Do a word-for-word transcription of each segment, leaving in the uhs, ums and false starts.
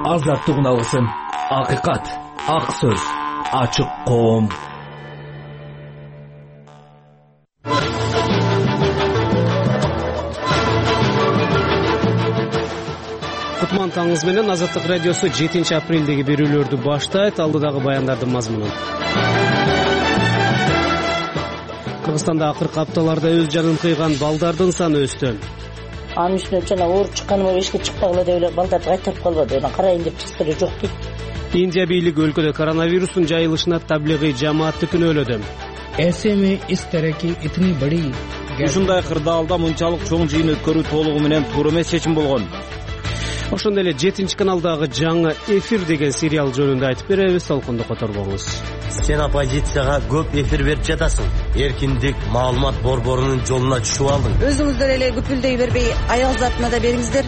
Азаттык алгысым, акыйкат, ак сөз, ачык коом. Кутман таңыңыз менен Азаттык радиосу жетинчи апрелдеги берүүлөрдү баштайт. Алдыдагы баяндардын мазмунун. Кыргызстанда акыркы апталарда өз жанын кыйган балдардын саны өстү. Анын үстүнө жана ооруп чыкканыма эшикке чыкпагыла деп эле балдарды кайтарып калбады. Анан карайын деп чыкты эле жок дейт. Индия бийлиги өлкөдө коронавирустун жайылышына таблигый жамаатты күнөөлөдү. ऐसे में इस तरह की इतनी बड़ी ушундай кырдаалда мынчалык чоң жыйын өткөрүү толугу менен туура эмес чечим болгон. Ошондой эле жетинчи каналдагы жаңы эфир деген сериал жөнүндө айтып беребиз. Толкунду которбоңуз. Сен оппозицияга көп эфир берип жатасың. Эркиндик маалымат борборунун жолуна түшүп алдың. Өзүңүздөр эле күпүлдөй бербей, аял затына да бериңиздер.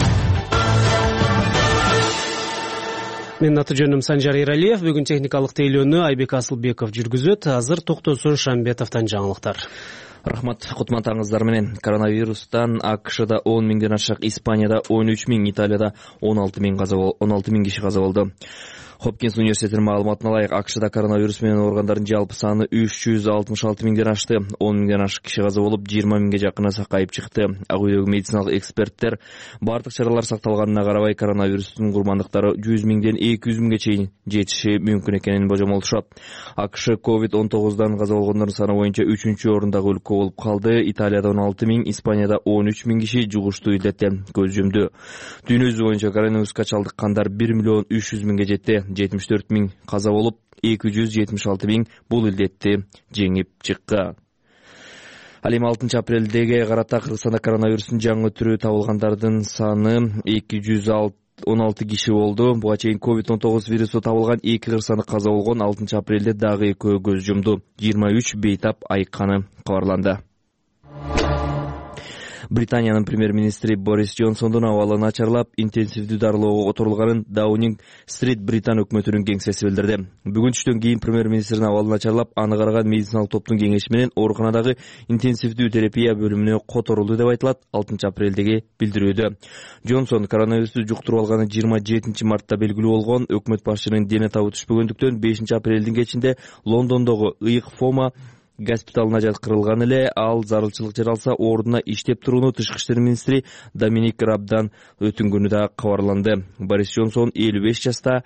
Менин аты жөнүм Санжар Эралиев. Бүгүн техникалык тейлөөнү Айбек Асылбеков жүргүзөт. Азыр Токтосун Шамбетовдон жаңылыктар. Рахмат, кутман таңыңыздар менен. Коронавирустан АКШда он миңден ашык, Испанияда он үч миң, Италияда он алты миң киши каза болду. Хопкинс университетинин маалыматына ылайык, АКШда коронавирус менен ооругандардын жалпы саны үч жүз алтымыш алты миңден ашты. он миңден ашык киши каза болуп, жыйырма миңге жакыны сакайып чыкты. Ак үйдөгү медициналык эксперттер бардык чаралар сакталганына карабай коронавирустун курмандыктары жүз миңден эки жүз миңге чейин жетиши мүмкүн экенин божомолдошот. АКШ ковид он тогуздан каза болгондордун саны боюнча үчүнчү орундагы өлкө болуп калды. Италияда он алты миң, Испанияда он үч миң киши жугуштуу илдеттен көз жумду. Дүйнө жүзү боюнча коронавируска чалдыккандар бир миллион үч жүз миңге жетти. жетимиш төрт миң каза болуп, эки жүз жетимиш алты миң бул илдетти жеңип чыккан. Ал эми алтынчы апрелдеге карата Кыргызстанда коронавирустун жаңы түрү табылгандардын саны эки жүз он алты киши болду. Буга чейин ковид он тогуз вирусу табылган эки кыргызстандык каза болгон. алтынчы апрелде дагы экөө көз жумду. жыйырма үч бейтап айыкканы кабарланды. Британиянын премьер-министри Борис Джонсондун абалы начарлап, интенсивдүү дарылоого отурулганын Даунинг Стрит Британ өкмөтүнүн кеңсеси билдирди. Бүгүн түштөн кийин премьер-министрдин абалы начарлап, аны караган медициналык топтун кеңеши менен ооруканадагы интенсивдүү терапия бөлүмүнө которулду деп айтылат алтынчы апрелдеги билдирүүдө. Джонсон коронавирусту жуктуруп алганы жыйырма жетинчи мартта белгилүү болгон. Өкмөт башчынын дене табы түшпөгөндүктөн бешинчи апрелдин кечинде Лондондогу ыйык Фома госпиталына жаткырылган эле. Ал зарылчылык жаралса, ордуна иштеп турууну тышкы иштер министри Доминик Рабдан өтүнгөнү да кабарланды. Борис Джонсон элүү беш жашта.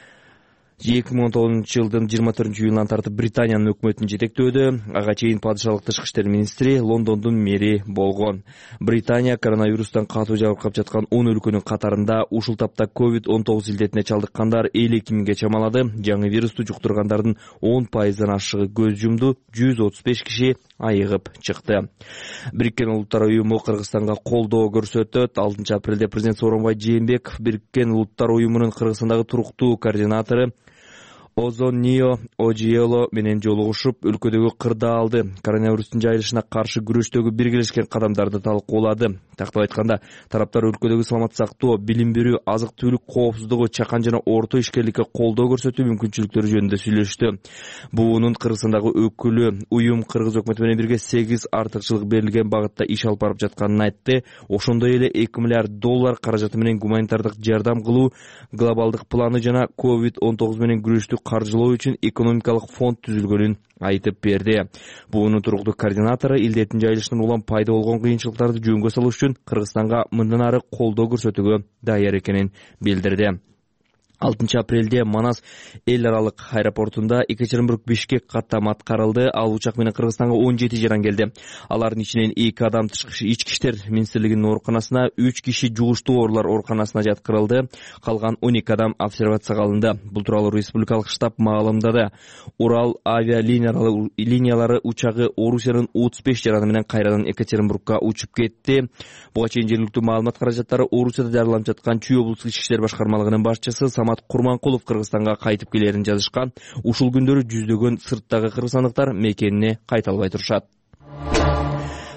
эки миң он тогузунчу жылдын жыйырма төртүнчү июнунан тартып Британиянын өкмөтүн жетектөөдө. Ага чейин падышалык тышкы иштер министри, Лондондун мэри болгон. Британия коронавирустан катуу жабыркап жаткан он өлкөнүн катарында. Ушул тапта ковид он тогуз илдетине чалдыккандар элүү эки миңге чамалады. Жаңы вирусту жуктургандардын он пайыздан ашыгы көз жумду. жүз отуз беш киши айыгып чыкты. Бириккен Улуттар уюму Кыргызстанга колдоо көрсөтөт. алтынчы апрелде президент Сооронбай Жээнбеков Бириккен Улуттар уюмунун Кыргызстандагы туруктуу координатору Озоннио Ожиело менен жолугушуп, өлкөдөгү кырдаалды коронавирустун жайылышына каршы күрөштөгү биргелешкен кадамдарды талкуулады. Тактап айтканда, тараптар өлкөдөгү саламат сактоо, билим берүү, азык-түлүк коопсуздугу, чакан жана орто ишкерликке колдоо көрсөтүү мүмкүнчүлүктөрү жөнүндө сүйлөштү. Буунун Кыргызстандагы өкүлү уюм Кыргыз өкмөтү менен бирге сегиз артыкчылык берилген багытта иш алып барып жатканын айтты. Ошондой эле эки миллиард доллар каражаты менен гуманитардык жардам кылуу, глобалдык планы жана ковид он тогуз менен күрөштү каржылоо үчүн экономикалык фонд түзүлгөнүн айтып берди. Буунун туруктуу координатору илдеттин жайылышынан улам пайда болгон кыйынчылыктарды жөнгө салуу үчүн Кыргызстанга мындан ары колдоо көрсөтүүгө даяр экенин билдирди. алтынчы апрелде Манас эл аралык аэропортунда Екатеринбург-Бишкек каттам аткарылды. Ал учак менен Кыргызстанга он жети жаран келди. Алардын ичинен эки адам ички иштер министрлигинин ооруканасына, үч киши жугуштуу оорулар ооруканасына жаткырылды. Калган он эки адам обсервацияга алынды. Бул тууралуу республикалык штаб маалымдады. Урал авиалиниялары учагы Орусиянын отуз беш жараны менен кайрадан Екатеринбургка учуп кетти. Буга чейин жергиликтүү маалымат каражаттары Орусияда дарыланып жаткан Чүй облустук ички иштер башкармалыгынын башчысы Самат Курманкулов Кыргызстанга кайтып келерин жазышкан. Ушул күндөрү жүздөгөн сырттагы кыргызстандыктар мекенине кайта албай турушат.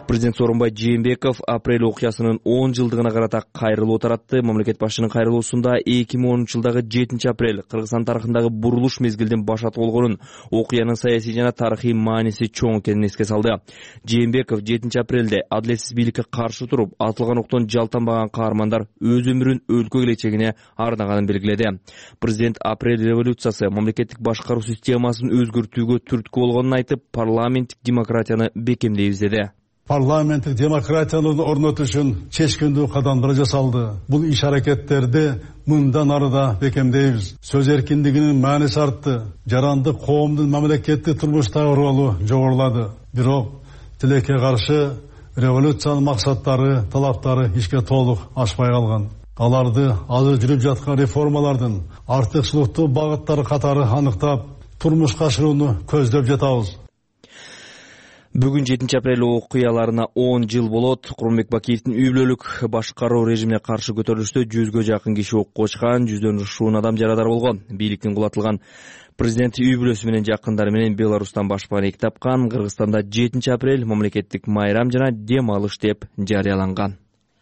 Президент Сооронбай Жээнбеков апрель окуясынын он жылдыгына карата кайрылуу таратты. Мамлекет башчынын кайрылуусунда эки миң онунчу жылдагы жетинчи апрель Кыргызстан тарыхындагы бурулуш мезгилден башат болгонун, окуянын саясий жана тарыхый мааниси чоң экенин эске салды. Жээнбеков жетинчи апрелде адилетсиз бийликке каршы туруп, атылган октон жалтанбаган каармандар өз өмүрүн өлкө келечегине арнаганын белгиледи. Президент апрель революциясы мамлекеттик башкаруу системасын өзгөртүүгө түрткү болгонун айтып, парламенттик демократияны бекемдейбиз деди. Парламенттик демократияны орнотуу үчүн чечкиндүү кадамдар жасалды. Бул иш аракеттерди мындан ары да бекемдейбиз. Сөз эркиндигинин мааниси артты. Жарандык коомдун мамлекеттик турмуштагы ролу жогорулады. Бирок тилекке каршы революциянын максаттары, талаптары ишке толук ашпай калган. Аларды азыр жүрүп жаткан реформалардын артыкчылыктуу багыттары катары аныктап, турмушка ашырууну көздөп жатабыз. Бүгүн жетинчи апрель окуяларына он жыл болот. Курманбек Бакиевдин үй бүлөлүк башкаруу режимине каршы көтөрүлүштө жүзгө жакын киши окко очкан, жүздөн ушуун адам жарадар болгон. Бийликтин кулатылган президент үй бүлөсү менен жакындары менен Беларустан башпана эки тапкан. Кыргызстанда жетинчи апрель мамлекеттик майрам жана дем алыш деп жарыяланган.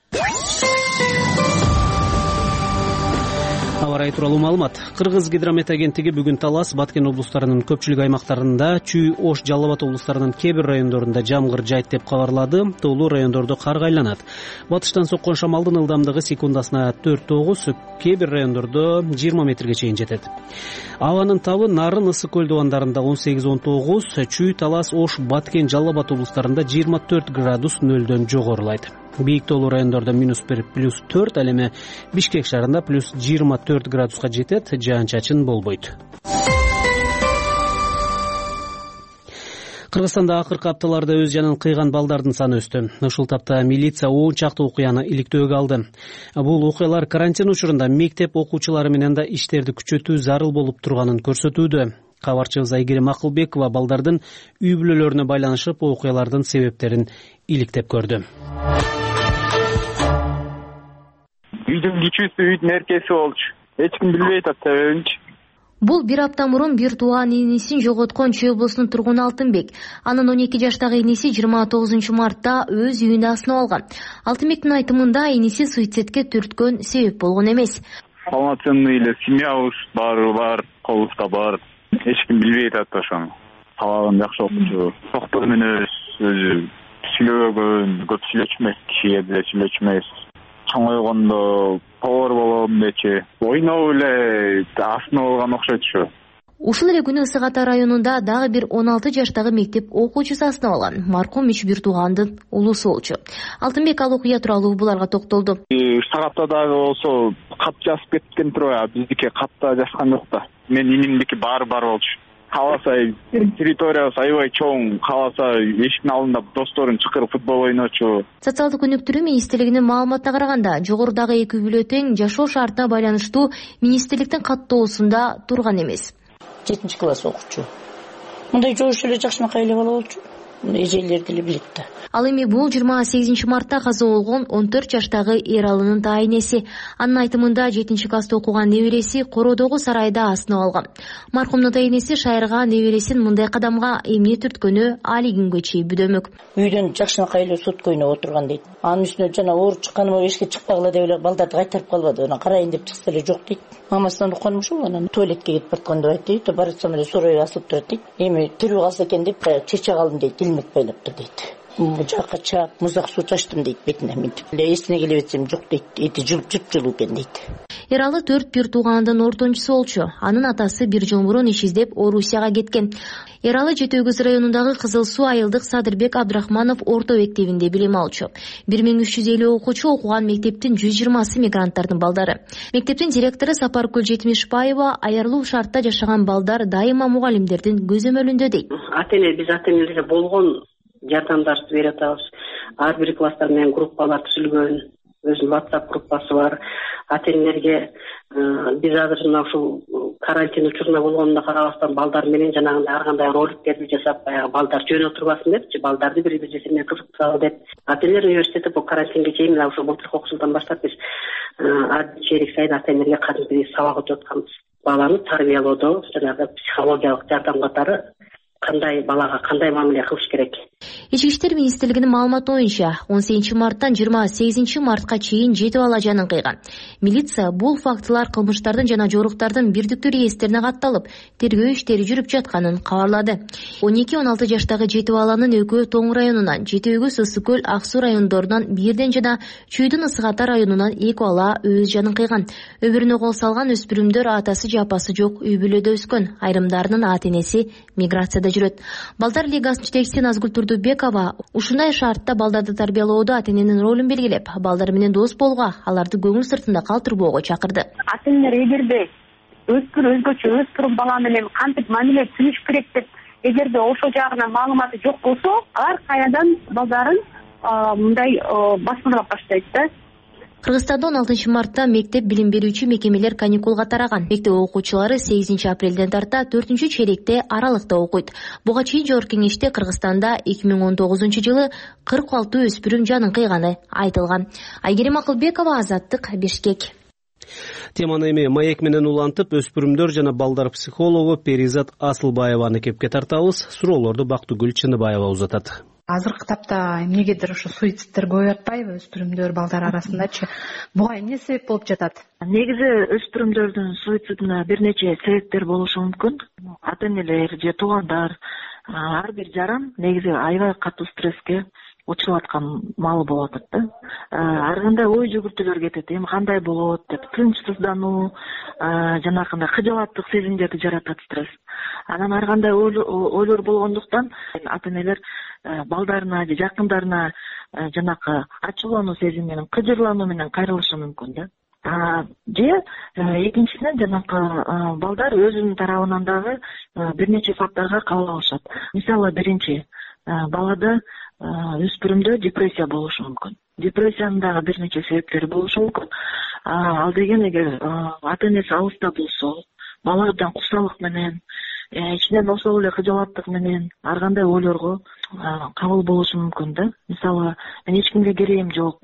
Аба ырайы тууралуу маалымат. Кыргыз гидромет агенттиги бүгүн Талас, Баткен облустарынын көпчүлүк аймактарында, Чүй, Ош, Жалал Абад облустарынын кээ бир райондорунда жамгыр жайт деп кабарлады. Тоолуу райондордо кар айланат. Батыштан соккон шамалдын ылдамдыгы секундасына төрт тогуз, кээ бир райондордо жыйырма метрге чейин жетет. Абанын табы Нарын, Ысык көл дубандарында он сегиз он тогуз, Чүй, Талас, Ош, Баткен, Жалал Абад облустарында жыйырма төрт градус нөлдөн жогорулайт. Бийик тоолуу райондордо минус бир, плюс төрт, ал эми Бишкек шаарында плюс жыйырма төрт градуска жетет, жаан-чачын болбойт. Кыргызстанда акыркы апталарда өз жанын кыйган балдардын саны өстү. Ушул тапта милиция он чакты окуяны иликтөөгө алды. Бул окуялар карантин учурунда мектеп окуучулары менен да иштерди күчөтүү зарыл болуп турганын көрсөтүүдө. Кабарчыбыз Айгерим Акылбекова балдардын үй бүлөлөрүнө байланышып окуялардын себептерин иликтеп көрдү. Үйдүн кичүүсү үйдүн эркеси болчу. Эч ким билбей атат себебинчи. Бул бир апта мурун бир тууган инисин жоготкон Чүй облусунун тургуну Алтынбек. Анын он эки жаштагы иниси жыйырма тогузунчу мартта өз үйүндө асынып алган. Алтынбектин айтымында иниси суицидке түрткөн себеп болгон эмес. Полноценный эле семьябыз баары бар, колубузда бар. Эч ким билбей атат ошону. Сабагын жакшы окучу. Доктор менен өзү сүйлөгөн, көп сүйлөчмөйт, кишиге деле сүйлөчмөйт. Чоңойгондо повар болом дечи. Ойноп эле асынып алган окшойт. Ушул эле күнү Ысык Ата районунда дагы бир он алты жаштагы мектеп окуучусу асынып алган. Маркум үч бир туугандын улусу болчу. Алтынбек ал окуя тууралуу буларга токтолду. Сагатта дагы болсо кат жазып кеткен турбайбы? Биздики катта жазган жок да. Мен инимдики баары бар болчу. Каласа территориясы аябай чоң, каласа эшиктин алдында досторун чакырып футбол ойночу. Социалдык өнүктүрүү министрлигинин маалыматына караганда, жогорудагы эки үй бүлө тең жашоо шартына байланыштуу министрликтин каттоосунда турган эмес. жетинчи класс окучу. Мындай жоош эле жакшынакай эле бала болчу. Эжелер деле билет да. Ал эми бул жыйырма сегизинчи мартта каза болгон он төрт жаштагы Эралынын тайнеси. Анын айтымында жетинчи класста окуган небереси Кородогу сарайда асынып алган. Маркумдун тайнеси шайырга небересин мындай кадамга эмне түрткөнү али күнгө чейин бүдөмөк. Үйдөн жакшынакай эле сутка ойноп отурган дейт. Анын үстүнө жана оор чыкканыма эшикке чыкпагыла деп эле балдарды кайтарып калбады. Анан карайын деп чыкса эле жок дейт. Мамасынан укканым ушул, анан туалетке кетип баратканда айтты дейт. Баратсам эле сурой асылып турат дейт. Эми тирүү калса экен деп чече калдым дейт. Илмек байлап тур дейт. Жакка чаап музак суу чачтым дейт бетине мынтип. Эсине келип кетсем жок дейт. Эти жылып жылуу экен дейт. Эралы төрт бир туугандын ортончусу болчу. Анын атасы бир жыл мурун иш издеп Орусияга кеткен. Эралы Жети Өгүз районундагы Кызыл Суу айылдык Садырбек Абдрахманов орто мектебинде билим алчу. бир миң үч жүз элүү окуучу окуган мектептин жүз жыйырмасы мигранттардын балдары. Мектептин директору Сапаркүл Жетимишбаева аярылуу шартта жашаган балдар дайыма мугалимдердин көзөмөлүндө дейт. Ата-эне биз ата-энелерге болгон жардамдарды берип атабыз. Ар бир класстар менен группалар түзүлгөн, өзүнүн WhatsApp группасы бар. Ата-энелерге биз азыр мына ушул карантин учуруна болгонуна карабастан балдар менен жанагындай ар кандай роликтерди жасап, баягы балдар жөн отурбасын депчи, балдарды бири-бирибиз менен кызыктыралы деп. Ата-энелер университети бул карантинге чейин мына ушул былтыркы окуу жылдан баштап биз чейрек сайын ата-энелерге кадимки сабак өтүп атканбыз. Баланы тарбиялоодо жанагы психологиялык жардам катары кандай балага кандай мамиле кылыш керек. Ички иштер министрлигинин маалыматы боюнча он сегизинчи марттан жыйырма сегизинчи мартка чейин жети бала жанын кыйган. Милиция бул фактылар кылмыштардын жана жоруктардын бирдиктүү реестрине катталып, тергөө иштери жүрүп жатканын кабарлады. он эки он алты жаштагы жети баланын экөө Тоң районунан, жетөөгү Ысык көл, Ак суу райондорунан бирден жана Чүйдүн Ысык Ата районунан эки бала өз жанын кыйган. Өбүрүнө кол салган өспүрүмдөр атасы же апасы жок үй бүлөдө өскөн. Айрымдарынын ата энеси миграцияда жүрөт. Балдар лигасынын жетекчиси Назгүл Турдубекова ушундай шартта балдарды тарбиялоодо ата эненин ролун белгилеп, балдар менен дос болууга, аларды көңүл сыртында калтырбоого чакырды. Ата энелер эгерде өспүр өзгөчө өспүрүм бала менен кантип мамиле түзүш керек деп эгерде ошол жагынан маалыматы жок болсо, ар каядан балдарын мындай басмырлап баштайт да. Кыргызстанда он алтынчы мартта мектеп билим берүүчү мекемелер каникулга тараган. Мектеп окуучулары сегизинчи апрелден тарта төртүнчү чейректе аралыкта окуйт. Буга чейин жогорку кеңеште Кыргызстанда эки миң он тогузунчу жылы кырк алты өспүрүм жанын кыйганы айтылган. Айгерим Акылбекова, Азаттык, Бишкек. Теманы эми маек менен улантып, өспүрүмдөр жана балдар психологу Перизат Асылбаеваны кепке тартабыз. Суроолорду Бактыгүл Чыныбаева узатат. Азыркы тапта эмнегедир ошо суицидтер көбөйүп атпайбы өспүрүмдөр балдар арасындачы? Буга эмне себеп болуп жатат? Негизи өспүрүмдөрдүн суицидине бир нече себептер болушу мүмкүн. Ата энелер же туугандар, ар бир жаран негизи аябай катуу стресске учуруп аткан маалы болуп атат да. Ар кандай ой жүгүртүүлөр кетет, эми кандай болот деп тынчсыздануу, жанагындай кыжалаттык сезимдерди жаратат стресс. Анан ар кандай ойлор болгондуктан ата энелер балдарына же жакындарына жанакы ачуулануу сезими менен, кыжырлануу менен кайрылышы мүмкүн да. Же экинчисинен жанакы балдар өзүнүн тарабынан дагы бир нече факторго кабыл алышат. Мисалы биринчи, балада өспүрүмдө депрессия болушу мүмкүн. Депрессиянын дагы бир нече себептери болушу мүмкүн. Ал деген эгер ата энеси алыста болсо, бала абдан курсалык менен, ичинен ошол эле кыжалаттык менен ар кандай ойлорго кабыл болушу мүмкүн да. Мисалы, мен эч кимге керегим жок,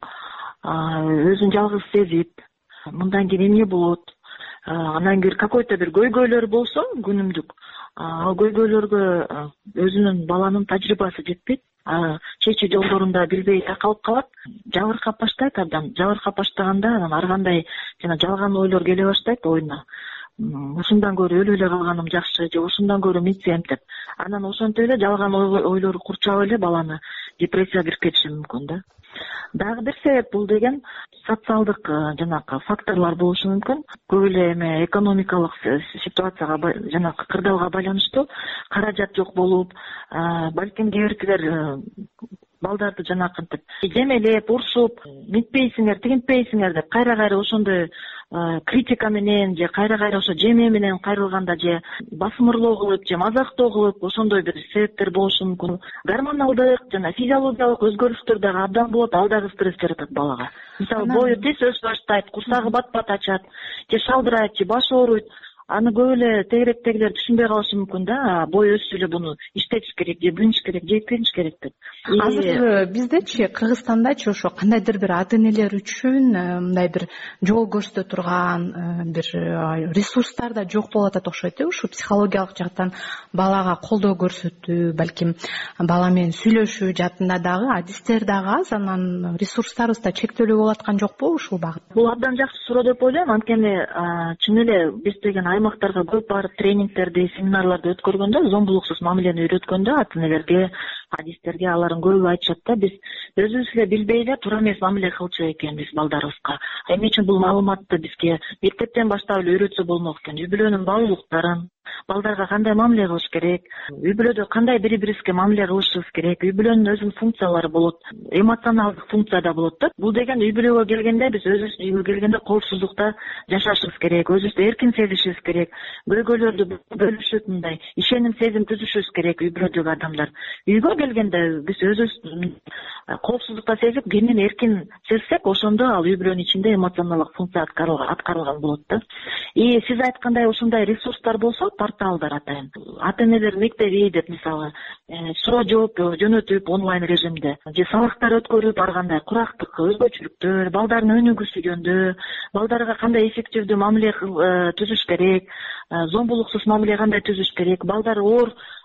өзүн жалгыз сезип, мындан кийин эмне болот? Анан кийин какой-то бир көйгөйлөр болсо күнүмдүк, ал көйгөйлөргө өзүнүн баланын тажрыйбасы жетпейт, чечүү жолдорун да билбей такалып калат, жабыркап баштайт, абдан жабыркап баштаганда анан ар кандай жана жалган ойлор келе баштайт оюна. Ушундан көрө өлүп эле калганым жакшы, же ушундан көрө митсем деп. Анан ошентип эле жалган ойлору курчап эле баланы депрессияга кирип кетиши мүмкүн да. Дагы бир себеп бул деген социалдык жанакы факторлор болушу мүмкүн. Көп эле эме экономикалык ситуацияга жанакы кырдаалга байланыштуу каражат жок болуп, балким кээ биркилер балдарды жанакынтип жемелеп, урушуп, митпейсиңер, тигинтпейсиңер деп кайра-кайра ошондой критика менен же кайра-кайра ошо жеме менен кайрылганда же басмырлоо кылып же мазактоо кылып ошондой бир себептер болушу мүмкүн. Гормоналдык жана физиологиялык өзгөрүштөр дагы абдан болот, ал дагы стресс жаратат балага. Мисалы, бою тез өсүп баштайт, курсагы бат-бат ачат, же шалдырайт, же башы ооруйт. Аны көп эле тегеректегилер түшүнбөй калышы мүмкүн да, бой өссө эле буну иштетиш керек, же бүнүш керек, же кетиш керек деп. Азыр биздечи, Кыргызстандачы ошо кандайдыр бир ата энелер үчүн мындай бир жол көрсөтө турган бир ресурстар да жок болуп атат окшойт э, ушу психологиялык жактан балага колдоо көрсөтүү, балким бала менен сүйлөшүү жаатында дагы адистер дагы аз, анан ресурстарыбыз да чектелүү болуп аткан жокпу ушул багытта? Бул абдан жакшы суроо деп ойлойм, анткени чын эле биз деген аймактарга көп барып тренингтерди, семинарларды өткөргөндө, зомбулуксуз мамилени үйрөткөндө ата энелерге, адистерге алардын көбү айтышат да, биз өзүбүз эле билбей эле туура эмес мамиле кылчу экенбиз балдарыбызга. Эмне үчүн бул маалыматты бизге мектептен баштап эле үйрөтсө болмок экен? Үй бүлөнүн баалуулуктарын, балдарга кандай мамиле кылыш керек, үй бүлөдө кандай бири-бирибизге мамиле кылышыбыз керек, үй бүлөнүн өзүнүн функциялары болот, эмоционалдык функция да болот да. Бул деген үй бүлөгө келгенде биз өзүбүз үйгө келгенде коопсуздукта жашашыбыз керек, өзүбүздү эркин сезишибиз керек, көйгөйлөрдү бөлүшүп, мындай ишеним сезим түзүшүбүз керек үй бүлөдөгү адамдар. Үйгө келгенде биз өзүбүз коопсуздукта сезип, кенен эркин сезсек, ошондо ал үй бүлөнүн ичинде эмоционалдык функция аткарылган болот да. И сиз айткандай ушундай ресурстар болсо, порталдар атайын. Ата энелер мектеби деп мисалы, суроо жооп жөнөтүп онлайн режимде, же сабактар өткөрүп, ар кандай курактык, өзгөчөлүктөр, балдардын өнүгүү жөнүндө, балдарга кандай эффективдүү мамиле түзүш керек, зомбулуксуз мамиле кандай түзүш керек, балдар оор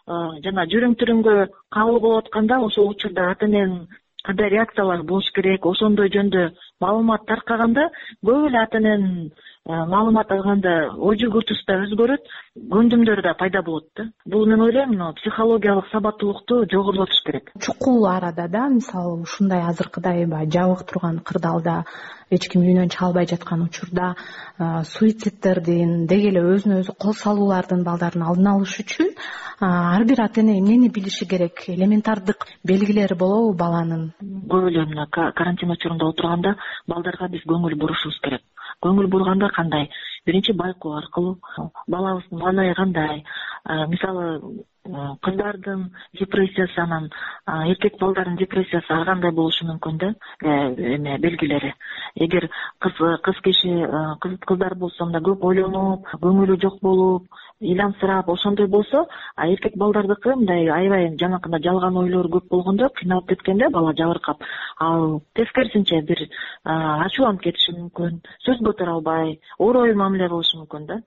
жана жүрүм түрүмгө кабыл болуп атканда ошол учурда ата эненин кандай реакциялар болуш керек, ошондой жөнүндө маалымат таркаганда көп эле ата эненин маалымат алганда ой жүгүртүүсү да өзгөрөт, көндүмдөр да пайда болот да. Бул мен ойлойм, психологиялык сабаттуулукту жогорулатыш керек. Чукул арада да, мисалы ушундай азыркыдай баягы жабык турган кырдаалда эч ким үйүнөн чыга албай жаткан учурда суицидтердин деги эле өзүнө өзү кол салуулардын балдарын алдын алыш үчүн ар бир ата эне эмнени билиши керек? Элементардык белгилери болобу баланын? Көп эле мына карантин учурунда отурганда балдарга биз көңүл бурушубуз керек. Көңүл бурганда кандай? Биринчи байкоо аркылуу балабыздын маанайы кандай? Мисалы кыздардын депрессиясы анан эркек балдардын депрессиясы ар кандай болушу мүмкүн да, эме белгилери. Эгер кыз кыз киши кыздар болсо мында көп ойлонуп, көңүлү жок болуп, ыйлансырап ошондой болсо, а эркек балдардыкы мындай аябай жанакындай жалган ойлор көп болгондо, кыйналып кеткенде бала жабыркап, ал тескерисинче бир ачууланып кетиши мүмкүн, сөз көтөрө албай, орой мамиле кылышы мүмкүн да.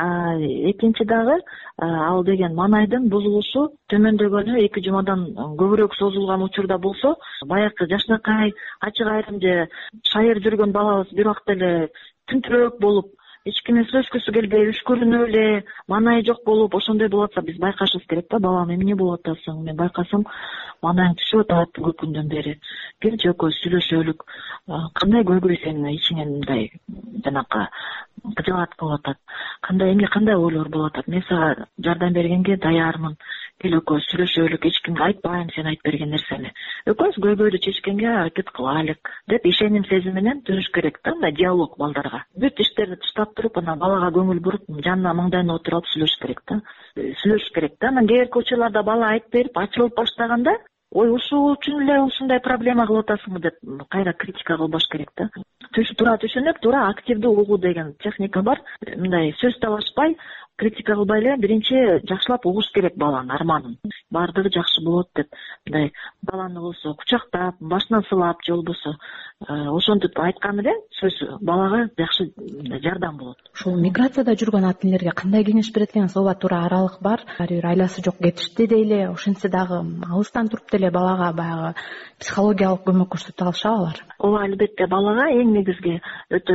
Экинчи дагы ал деген маанайдын бузулушу төмөндөгөнү эки жумадан көбүрөөк созулган учурда болсо, баягы жашнакай, ачык айрым же шайыр жүргөн балабыз бир убакта эле тинтирөөк болуп, эч киммен сүйлөшкүсү келбей, үшкүрүнүп эле, маанайы жок болуп, ошондой болуп атса, биз байкашыбыз керек да, балам эмне болуп атасың? Мен байкасам, маанайың түшүп атат көп күндөн бери. Кел жөкө сүйлөшөлүк. Кандай көйгөй сенин ичиңен мындай жанакы кыжаат кылып атат? Кандай эмне, кандай ойлор болуп атат? Мен сага жардам бергенге даярмын. Кел экөөбүз сүйлөшөлүк, эч кимге айтпайм сен айтып берген нерсени. Экөөбүз көйгөйдү чечкенге аракет кылайлык деп ишеним сезим менен түзүш керек да, мындай диалог балдарга. Бүт иштерди таштап туруп, анан балага көңүл буруп, жанына маңдайына отуруп алып сүйлөшүш керек да. Сүйлөшүш керек да. Анан кээ бирки учурларда бала айтып берип, ачылып баштаганда, ой, ушул үчүн эле ушундай проблема кылып атасың деп кайра критика кылбаш керек да. Туура түшүнүп, туура активдүү угуу деген техника бар. Мындай сөз талашпай, критика кылбай эле биринчи жакшылап угуш керек баланын арманын. Баардыгы жакшы болот деп, мындай баланы болсо кучактап, башынан сылап же болбосо ошентип айткан эле сөз балага жакшы жардам болот. Ушул миграцияда жүргөн ата энелерге кандай кеңеш берет экенсиз? Ооба, туура аралык бар. Ар бир айласы жок кетишти дейли, ошентсе дагы алыстан туруп деле балага баягы психологиялык көмөк көрсөтө алышабы алар? Ооба, албетте, балага эң негизги өтө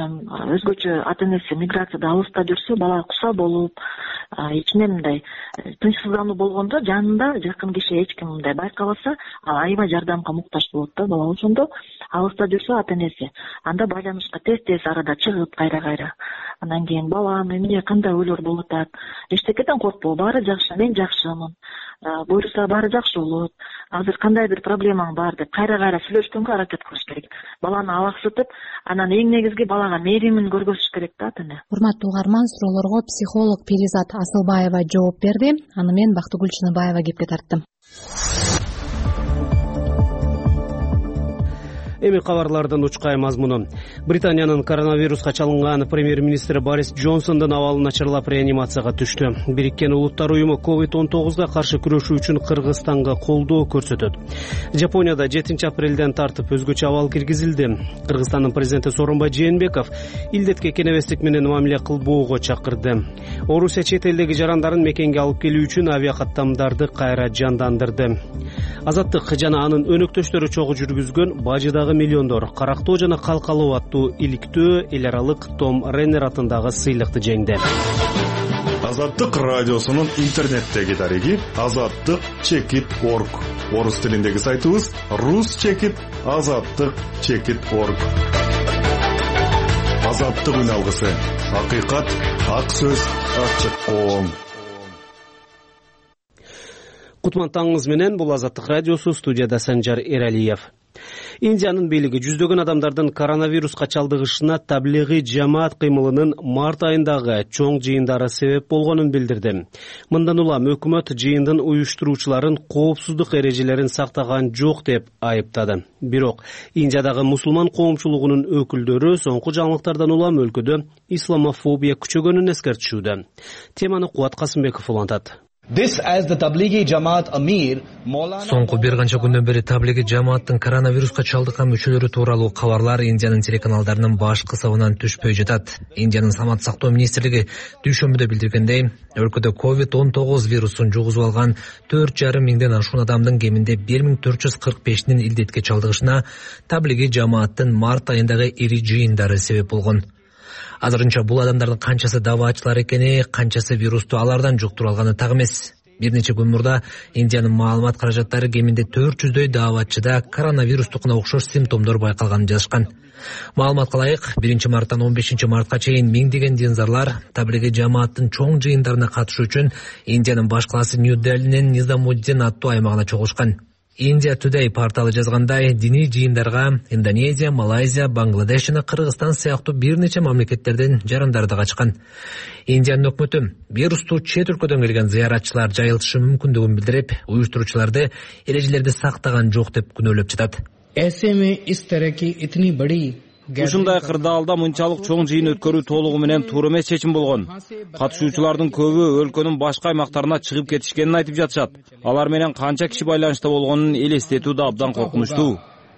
өзгөчө ата энеси миграцияда алыста жүрсө, бала куса болуп, ичинен мындай тынчсыздануу болгондо жанында жакын киши эч ким мындай байкабаса, ал аябай жардамга муктаж болот да бала. Ошондо алыста жүрсө ата энеси, анда байланышка тез-тез арада чыгып кайра-кайра. Анан кийин балам эмне, кандай ойлор болуп атат? Эчтекеден коркпо, баары жакшы, мен жакшымын. Буюрса баары жакшы болот. Азыр кандай бир проблемаң бар деп кайра-кайра сүйлөшкөнгө аракет кылыш керек. Баланы алаксытып, анан эң негизги балага мээримин көргөзүш керек да ата эне. Урматтуу угарман, суроолорго психолог Перизат Асылбаева жооп берди. Аны мен Бактыгүл Чыныбаева кепке тарттым. Эми кабарлардын учкай мазмуну. Британиянын коронавируска чалынган премьер-министри Борис Джонсондун абалы начарлап реанимацияга түштү. Бириккен Улуттар уюму ковид он тогузга каршы күрөшүү үчүн Кыргызстанга колдоо көрсөтөт. Жапонияда жетинчи апрелден тартып өзгөчө абал киргизилди. Кыргызстандын президенти Сооронбай Жээнбеков илдетке кенебестик менен мамиле кылбоого чакырды. Орусия чет элдеги жарандарын мекенге алып келүү үчүн авиакаттамдарды кайра жандандырды. Азаттык жана анын өнөктөштөрү чогуу жүргүзгөн бажыдагы миллиондор Карактоо жана Калкалоо аттуу иликтөө эл аралык Том Реннер атындагы сыйлыкты жеңди. Азаттык радиосунун интернеттеги дареги азаттык чекит орг. Орус тилиндеги сайтыбыз рус чекит азаттык чекит орг. Азаттык үн алгысы. Акыйкат, ак сөз, ачык коом. Кутман таңыңыз менен, бул Азаттык радиосу, студияда Санжар Эралиев. Индиянын бийлиги жүздөгөн адамдардын коронавируска чалдыгышына таблигый жамаат кыймылынын март айындагы чоң жыйындары себеп болгонун билдирди. Мындан улам өкмөт жыйындын уюштуруучуларын коопсуздук эрежелерин сактаган жок деп айыптады. Бирок Индиядагы мусулман коомчулугунун өкүлдөрү соңку жаңылыктардан улам өлкөдө исламофобия күчөгөнүн эскертишүүдө. Теманы Кубат Касымбеков улантат. Соңку бир канча күндөн бери таблиги жамааттын коронавируска чалдыккан мүчөлөрү тууралуу кабарлар Индиянын телеканалдарынын баш кысабынан түшпөй жатат. Индиянын саламаттык сактоо министрлиги дүйшөмбүдө билдиргендей, өлкөдө ковид он тогуз вирусун жугузуп алган төрт жарым миңден ашуун адамдын кеминде бир миң төрт жүз кырк бешинин илдетке чалдыгышына таблиги жамааттын март айындагы ири жыйындары себеп болгон. Азырынча бул адамдардын канчасы даваачылар экени, канчасы вирусту алардан жуктуруп алганы так эмес. Бир нече күн мурда Индиянын маалымат каражаттары кеминде төрт жүздөй даваачыда коронавирустукуна окшош симптомдор байкалганын жазышкан. Маалыматка ылайык, биринчи марттан он бешинчи мартка чейин миңдеген динзарлар таблиги жамааттын чоң жыйындарына катышуу үчүн Индиянын баш калаасы Нью-Делинин Низамуддин аттуу аймагына чогулушкан. India Today порталы жазгандай, диний жыйындарга Индонезия, Малайзия, Бангладеш жана Кыргызстан сыяктуу бир нече мамлекеттерден жарандар да качкан. Индиянын өкмөтү вирусту чет өлкөдөн келген зыяратчылар жайылтышы мүмкүндүгүн билдирип, уюштуруучуларды эрежелерди сактаган жок деп күнөөлөп жатат. Ушундай кырдаалда мынчалык чоң жыйын өткөрүү толугу менен туура эмес чечим болгон. Катышуучулардын көбү өлкөнүн башка аймактарына чыгып кетишкенин айтып жатышат. Алар менен канча киши байланышта болгонун элестетүү да абдан коркунучтуу.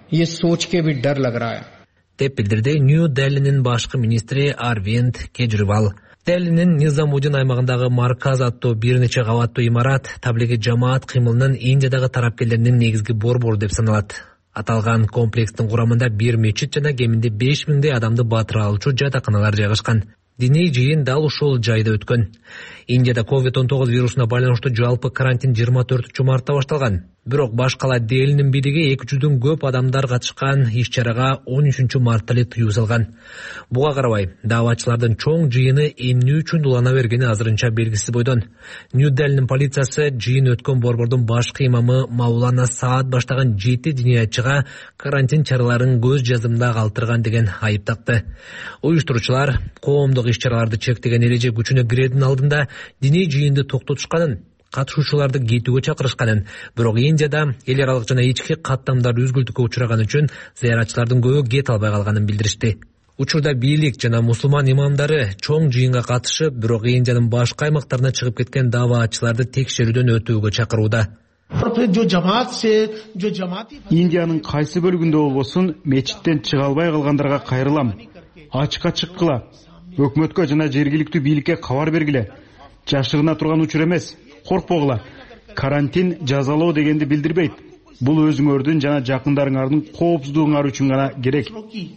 деп билдирди Нью-Делинин башкы министри Арвинд Кежривал. Делинин Низамуддин аймагындагы марказ аттуу бир нече кабаттуу имарат таблиги жамаат кыймылынын Индиядагы тарапкерлеринин негизги борбору деп саналат. Аталган комплекстин курамында бир мечит жана кеминде беш миңдей адамды батыра алчу жатаканалар жайгашкан. Диний жыйын дал ушул жайда өткөн. Индияда ковид он тогуз вирусуна байланыштуу жалпы карантин жыйырма төртүнчү мартта башталган. Бирок баш кала Делинин бийлиги эки жүздөн көп адамдар катышкан иш-чарага он үчүнчү мартта эле тыюу салган. Буга карабай, даваачылардын чоң жыйыны эмне үчүн улана бергени азырынча белгисиз бойдон. Нью-Делинин полициясы жыйын өткөн борбордун башкы имамы Маулана Саад баштаган жети диниятчыга карантин чараларын көз жазымда калтырган деген айып такты. Уюштуруучулар коомдук иш-чараларды чектеген эреже күчүнө кирердин алдында диний жыйынды токтотушканын, катышуучуларды кетүүгө чакырышканын, бирок Индияда эл аралык жана ички каттамдар үзгүлтүккө учураган үчүн зыяратчылардын көбү кете албай калганын билдиришти. Учурда бийлик жана мусулман имамдары чоң жыйынга катышып, бирок Индиянын башка аймактарына чыгып кеткен даваачыларды текшерүүдөн өтүүгө чакырууда. Индиянын кайсы бөлүгүндө болбосун мечиттен чыга албай калгандарга кайрылам. Ачыкка чыккыла. Өкмөткө жана жергиликтүү бийликке кабар бергиле. Жашырына турган учур эмес. Коркпогула. Карантин жазалоо дегенди билдирбейт. Бул өзүңөрдүн жана жакындарыңардын коопсуздугуңар үчүн гана керек.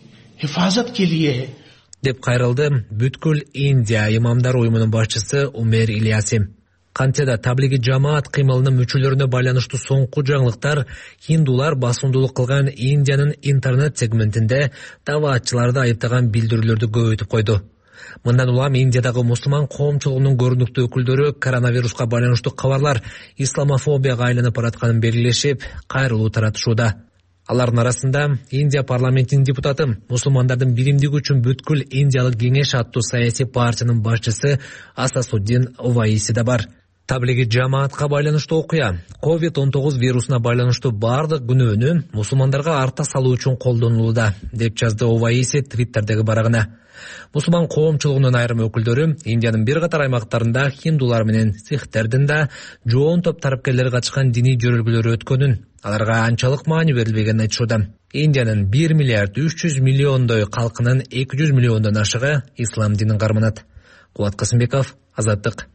Деп кайрылды бүткүл Индия имамдар уюмунун башчысы Умер Ильяси. Кантеда таблиги жамаат кыймылынын мүчөлөрүнө байланыштуу соңку жаңылыктар хиндулар басымдуулук кылган Индиянын интернет сегментинде даваатчыларды айыптаган билдирүүлөрдү көбөйтүп койду. Мындан улам Индиядагы мусулман коомчулугунун көрүнүктүү өкүлдөрү коронавируска байланыштуу кабарлар исламофобияга айланып баратканын белгилешип, кайрылуу таратышууда. Алардын арасында Индия парламентинин депутаты, мусулмандардын биримдиги үчүн бүткүл Индиялык кеңеш аттуу саясий партиянын башчысы Асасуддин Оваиси да бар. Таблиги жамаатка байланыштуу окуя ковид он тогуз вирусуна байланыштуу бардык күнөөнү мусулмандарга арта салуу үчүн колдонулууда, деп жазды Оваиси Твиттердеги барагына. Мусулман коомчулугунун айрым өкүлдөрү Индиянын бир катар аймактарында хиндулар менен сихтердин да жоон топ тарапкерлери катышкан диний жөрөлгөлөр өткөнүн, аларга анчалык маани берилбегенин айтышууда. Индиянын бир миллиард үч жүз миллиондой калкынын эки жүз миллиондон ашыгы ислам динин карманат. Кубат Касымбеков, Азаттык.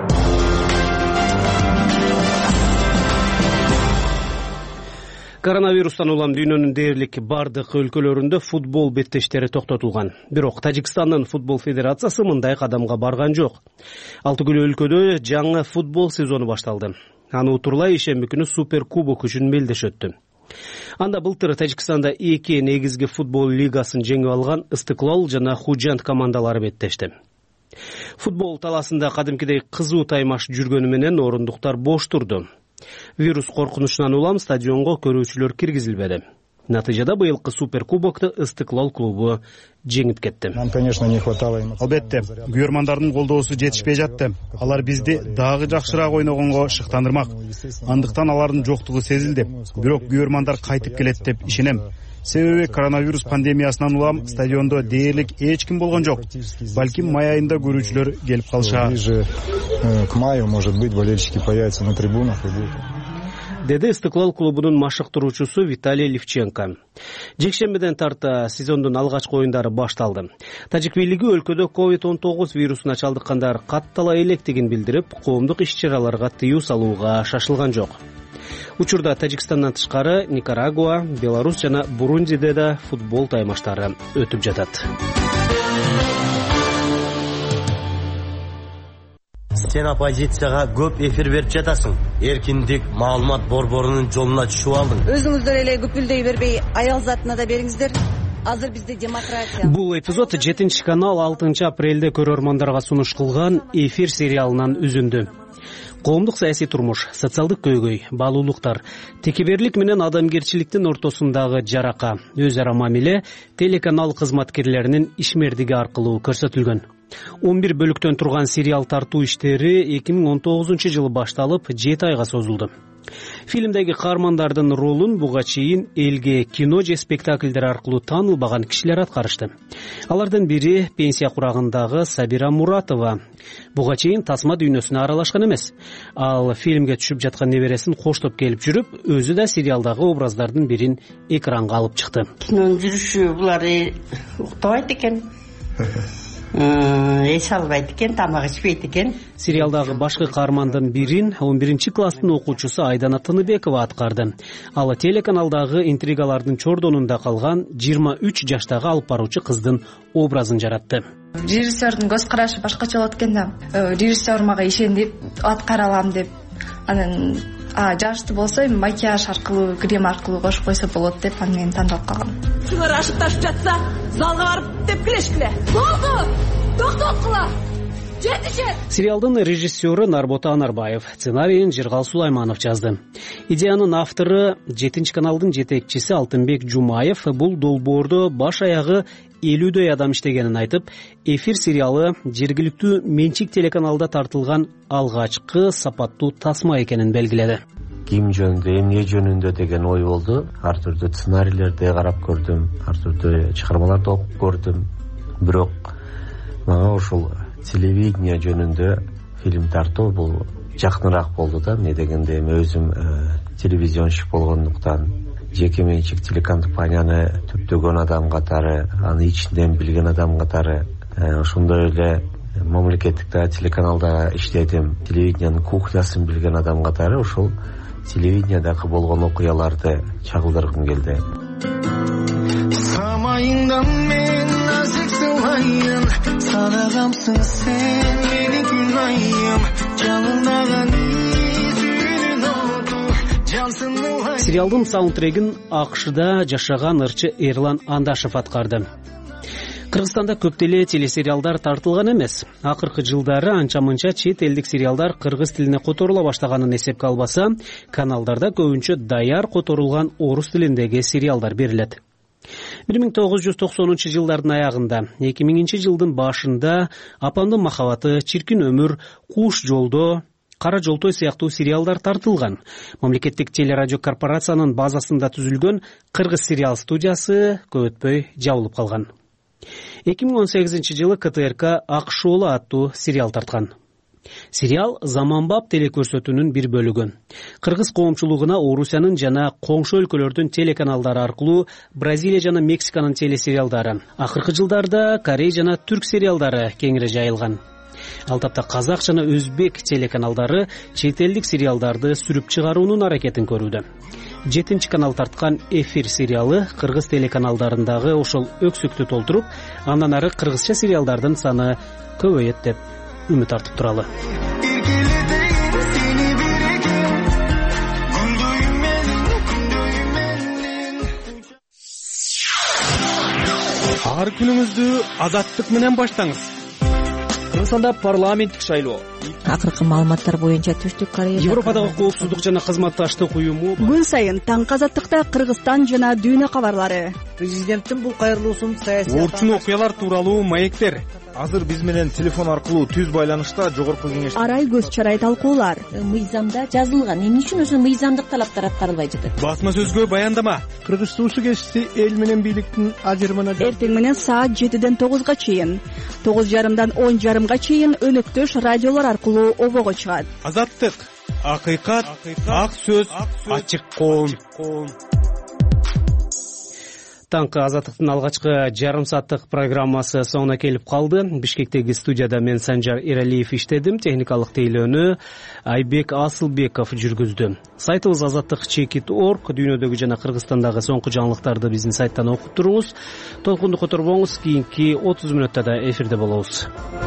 Коронавирустан улам дүйнөнүн дээрлик бардык өлкөлөрүндө футбол беттештери токтотулган. Бирок Тажикстандын футбол федерациясы мындай кадамга барган жок. Алты күн өлкөдө жаңы футбол сезону башталды. Аны утурлай ишемби күнү Супер кубок үчүн мелдеш өттү. Анда былтыр Тажикстанда эки негизги футбол лигасын жеңип алган Истиклол жана Худжанд командалары беттешти. Футбол таласында кадимкидей кызуу таймаш жүргөнү менен орундуктар бош турду. Вирус коркунучунан улам стадионго көрүүчүлөр киргизилбеди. Натыйжада быйылкы Супер кубокту Истиклол клубу жеңип кетти. Албетте, күйөрмандардын колдоосу жетишпей жатты. Алар бизди дагы жакшыраак ойногонго шыктандырмак. Андыктан алардын жоктугу сезилди. Бирок күйөрмандар кайтып келет деп ишенем. себеби коронавирус пандемиясынан улам стадиондо дээрлик эч ким болгон жок. Балким май айында көрүүчүлөр келип калышат. К маю, может быть, болельщики появятся на трибунах и будут. Деди Истиклол клубунун машыктыруучусу Виталий Левченко. Жекшембиден тарта сезондун алгачкы оюндары башталды. Тажик бийлиги өлкөдө ковид он тогуз вирусуна чалдыккандар каттала электигин билдирип, коомдук иш-чараларга тыюу салууга шашылган жок. Учурда Тажикстандан тышкары Никарагуа, Беларусь жана Бурундиде да футбол таймаштары өтүп жатат. Сен оппозицияга көп эфир берип жатасың. Эркиндик маалымат борборунун жолуна түшүп алдың. Өзүңүздөр эле күпүлдөй бербей, аял затына да бериңиздер. Азыр бизде демократия. Бул эпизод жетинчи канал алтынчы апрелде көрөрмандарга сунуш кылган эфир сериалынан үзүндү. Коомдук саясий турмуш, социалдык көйгөй, баалуулуктар, текеберлик менен адамгерчиликтин ортосундагы жарака, өз ара мамиле телеканал кызматкерлеринин ишмердиги аркылуу көрсөтүлгөн. он бир бөлүктөн турган сериал тартуу иштери эки миң он тогузунчу жылы башталып, жети айга созулду. Фильмдеги каармандардын ролун буга чейин элге кино же спектакльдер аркылуу таанылбаган кишилер аткарышты. Алардын бири пенсия курагындагы Сабира Муратова. Буга чейин тасма дүйнөсүнө аралашкан эмес. Ал фильмге түшүп жаткан небересин коштоп келип жүрүп, өзү да сериалдагы образдардын бирин экранга алып чыкты. Кинонун жүрүшү булар уктабайт экен. Эч албайт экен, тамак ичпейт экен. Сериалдагы башкы каармандын бирин он биринчи класстын окуучусу Айдана Тыныбекова аткарды. Ал телеканалдагы интригалардын чордонунда калган жыйырма үч жаштагы алып баруучу кыздын образын жаратты. Режиссердин көз карашы башкача болот экен да. Режиссер мага ишенип аткара алам деп. Анан а жашты болсо макияж аркылуу, крем аркылуу кошуп койсо болот деп аны мен тандап калгам. Силер ашып ташып жатса, залга барып тепкилешкиле. Болду. Токтоткула. Жетишет. Сериалдын режиссеры Нарбота Анарбаев, сценарийин Жыргал Сулайманов жазды. Идеянын автору жетинчи каналдын жетекчиси Алтынбек Жумаев бул долбоордо баш аягы элүүдөй адам иштегенин айтып, эфир сериалы жергиликтүү менчик телеканалда тартылган алгачкы сапаттуу тасма экенин белгиледи. Ким жөнүндө, эмне жөнүндө деген ой болду. Ар түрдүү сценарийлерди карап көрдүм, ар түрдүү чыгармаларды окуп көрдүм. Бирок мага ушул телевидение жөнүндө фильм тартуу бул жакыныраак болду да. Эмне дегенде өзүм телевизионщик болгондуктан жеке менчик телекомпанияны түптөгөн адам катары, аны ичинден билген адам катары, ошондой эле мамлекеттик телеканалда иштедим. Телевидениянын кухнясын билген адам катары ушул телевидениядагы болгон окуяларды чагылдыргым келди. Самайыңда мен назик сылайын, садагамсың сен менин күн айым, жалындаган изүнүн оту, жансың мылай. Сериалдын саундтрегин АКШда жашаган ырчы Эрлан Андашев аткарды. Кыргызстанда көп эле телесериалдар тартылган эмес. Акыркы жылдары анча-мынча чет элдик сериалдар кыргыз тилине которула баштаганын эсепке албаса, каналдарда көбүнчө даяр которулган орус тилиндеги сериалдар берилет. бир миң тогуз жүз токсонунчу жылдардын аягында, эки миңинчи жылдын башында Апамдын махабаты, Чиркин өмүр, Куш жолдо, Кара жолтой сыяктуу сериалдар тартылган. Мамлекеттик телерадио корпорациянын базасында түзүлгөн Кыргыз сериал студиясы көп өтпөй жабылып калган. эки миң он сегизинчи жылы КТРК Акшоолу аттуу сериал тарткан. Сериал заманбап телекөрсөтүүнүн бир бөлүгү. Кыргыз коомчулугуна Орусиянын жана коңшу өлкөлөрдүн телеканалдары аркылуу Бразилия жана Мексиканын телесериалдары, акыркы жылдарда Корей жана Түрк сериалдары кеңири жайылган. Ал тапта казак жана өзбек телеканалдары чет элдик сериалдарды сүрүп чыгаруунун аракетин көрүүдө. Жетинчи канал тарткан эфир сериалы кыргыз телеканалдарындагы ошол өксүктү толтуруп, андан ары кыргызча сериалдардын саны көбөйөт деп үмүт артып туралы. Ар күнүңүздү азаттык менен баштаңыз. Кыргызстанда парламенттик шайлоо. Акыркы маалыматтар боюнча Түштүк Кореяда Европадагы коопсуздук жана кызматташтык уюму күн сайын таңкы азаттыкта Кыргызстан жана дүйнө кабарлары. Президенттин бул кайрылуусун саясий орчун окуялар тууралуу маектер. азыр биз менен телефон аркылуу түз байланышта жогорку кеңеш арай көз чарай талкуулар. Мыйзамда жазылган, эмне үчүн ошо мыйзамдык талаптар аткарылбай жатат? Басма сөзгө баяндама. Кыргыз суусу кесипти эл менен бийликтин ажырымына Эртең менен саат жетиден тогузга чейин, тогуз жарымдан он жарымга чейин өнөктөш радиолор аркылуу обого чыгат. Азаттык, акыйкат, ак сөз, ачык коом. Таңкы Азаттыктын алгачкы жарым сааттык программасы соңуна келип калды. Бишкектеги студияда мен Санжар Эралиев иштедим. Техникалык тейлөөнү Айбек Асылбеков жүргүздү. Сайтыбыз азаттык чекит точка орг. Дүйнөдөгү жана Кыргызстандагы соңку жаңылыктарды биздин сайттан окуп туруңуз. Толкунду которбоңуз, кийинки отуз мүнөттө да эфирде болобуз.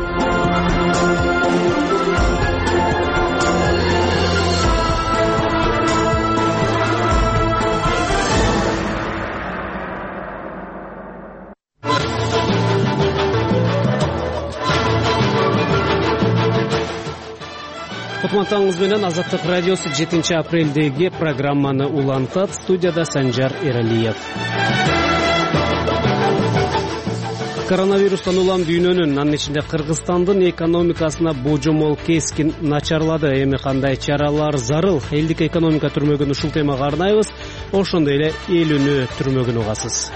Кутмантаңыз менен Азаттык радиосу жетинчи апрелдеги программаны улантат. Студияда Санжар Эралиев. Коронавирустан улам дүйнөнүн, анын ичинде Кыргызстандын экономикасына божомол кескин начарлады. Эми кандай чаралар зарыл? Элдик экономика түрмөгүн ушул темага арнайбыз. Ошондой эле эл үнү түрмөгүн угасыз.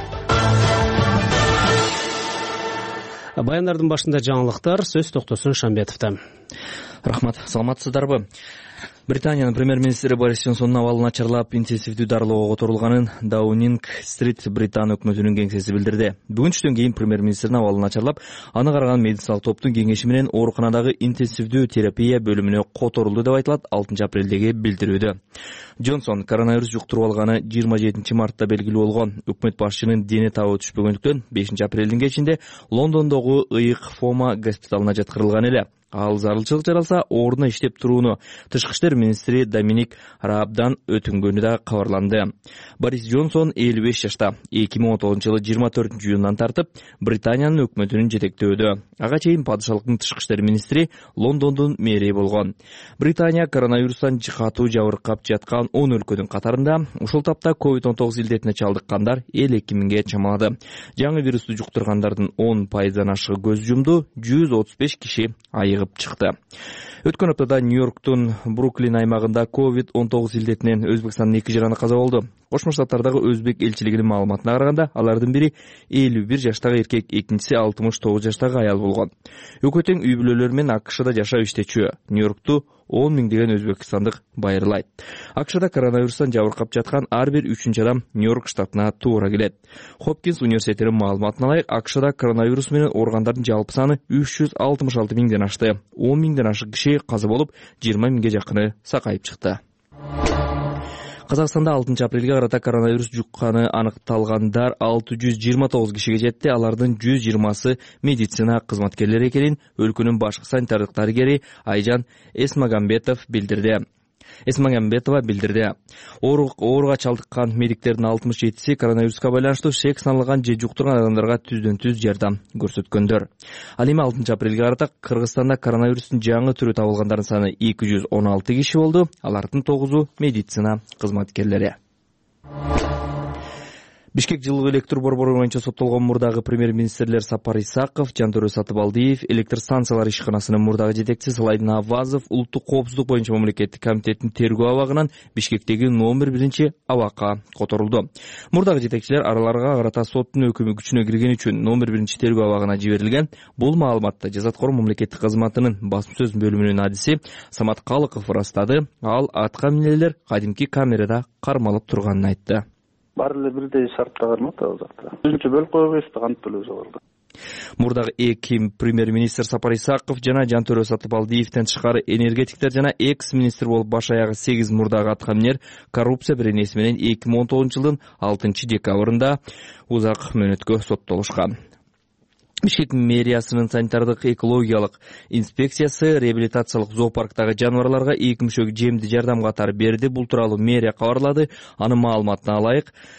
Баяндардын башында жаңылыктар, сөз токтосун Шамбетовдо. Рахмат, саламатсыздарбы? Британиянын премьер-министри Борис Джонсондун абалы начарлап интенсивдүү дарылоого которулганын Даунинг-стрит Британ өкмөтүнүн кеңсеси билдирди. Бүгүн түштөн кийин премьер-министрдин абалы начарлап, аны караган медициналык топтун кеңеши менен ооруканадагы интенсивдүү терапия бөлүмүнө которулду деп айтылат алтынчы апрелдеги билдирүүдө. Джонсон коронавирус жуктуруп алганы жыйырма жетинчи мартта белгилүү болгон. Өкмөт башчынын дене табы түшпөгөндүктөн бешинчи апрелдин кечинде Лондондогу ыйык Фома госпиталына жаткырылган эле. Ал зарылчылык жаралса, ордуна иштеп турууну тышкы иштер министри Доминик Раабдан өтүнгөнү да кабарланды. Борис Джонсон элүү беш жашта. эки миң он тогузунчу жылы жыйырма төртүнчү июндан тартып Британиянын өкмөтүнүн жетектөөдө. Ага чейин падышалыктын тышкы иштер министри, Лондондун мэри болгон. Британия коронавирустан катуу жабыркап жаткан он өлкөнүн катарында. Ушул тапта ковид он тогуз илдетине чалдыккандар элүү эки миңге чамалады. Жаңы вирусту жуктургандардын он пайыздан ашыгы көз жумду, жүз отуз беш киши айыгып чыкты. Өткөн аптада Нью-Йорктун Бруклин аймагында ковид он тогуз илдетинен Өзбекстандын эки жараны каза болду. Кошмо Штаттардагы Өзбек элчилигинин маалыматына караганда, алардын бири элүү бир жаштагы эркек, экинчиси алтымыш тогуз жаштагы аял болгон. Экөө тең үй бүлөлөр менен АКШда жашап иштечү. Нью-Йоркту он миңдеген өзбекстандык байырлайт. АКШда коронавирустан жабыркап жаткан ар бир үчүнчү адам Нью-Йорк штатына туура келет. Хопкинс университетинин маалыматына ылайык, АКШда коронавирус менен ооругандардын жалпы саны үч жүз алтымыш алты миңден ашты. он миңден ашык киши каза болуп, жыйырма миңге жакыны сакайып чыкты. Казакстанда алтынчы апрелге карата коронавирус жукканы аныкталгандар алты жүз жыйырма тогуз кишиге жетти. Алардын жүз жыйырмасы медицина кызматкерлери экенин өлкөнүн башкы санитардык дарыгери Айжан Эсмагамбетов билдирди. Эсмагамбетова билдирди. Ооруга чалдыккан медиктердин алтымыш жетиси коронавируска байланыштуу шек саналган же жуктурган адамдарга түздөн-түз жардам көрсөткөндөр. Ал эми алтынчы апрелге карата Кыргызстанда коронавирустун жаңы түрү табылгандардын саны эки жүз он алты киши болду. Алардын тогузу медицина кызматкерлери. Бишкек жылуу электр борбору боюнча соттолгон мурдагы премьер-министрлер Сапар Исаков, Жантөрө Сатыбалдиев, электр станциялар ишканасынын мурдагы жетекчиси Сылайдын Авазов улуттук коопсуздук боюнча мамлекеттик комитеттин тергөө абагынан Бишкектеги номер биринчи абакка которулду. Мурдагы жетекчилер араларга карата соттун өкүмү күчүнө киргени үчүн номер биринчи тергөө абагына жиберилген. Бул маалыматты Жазаткор мамлекеттик кызматынын басма сөз бөлүмүнүн адиси Самат Калыков ырастады. Ал аткан эмнелер кадимки камерада кармалып турганын айтты. Баары эле бирдей шартта кармат ал жакта. Биринчи бөлүп койбойсузду, кантип эле болду. Мурдагы эки премьер-министр Сапар Исаков жана Жантөрө Сатыбалдиевден тышкары энергетиктер жана экс-министр болуп баш аягы сегиз мурдагы аткаминер коррупция беренеси менен эки миң он тогузунчу жылдын алтынчы декабрында узак мөөнөткө соттолушкан. Бишкек мэриясынын санитардык экологиялык инспекциясы реабилитациялык зоопарктагы жаныбарларга эки мүшөк жемди жардам катары берди. Бул тууралуу мэрия кабарлады. Анын маалыматына ылайык,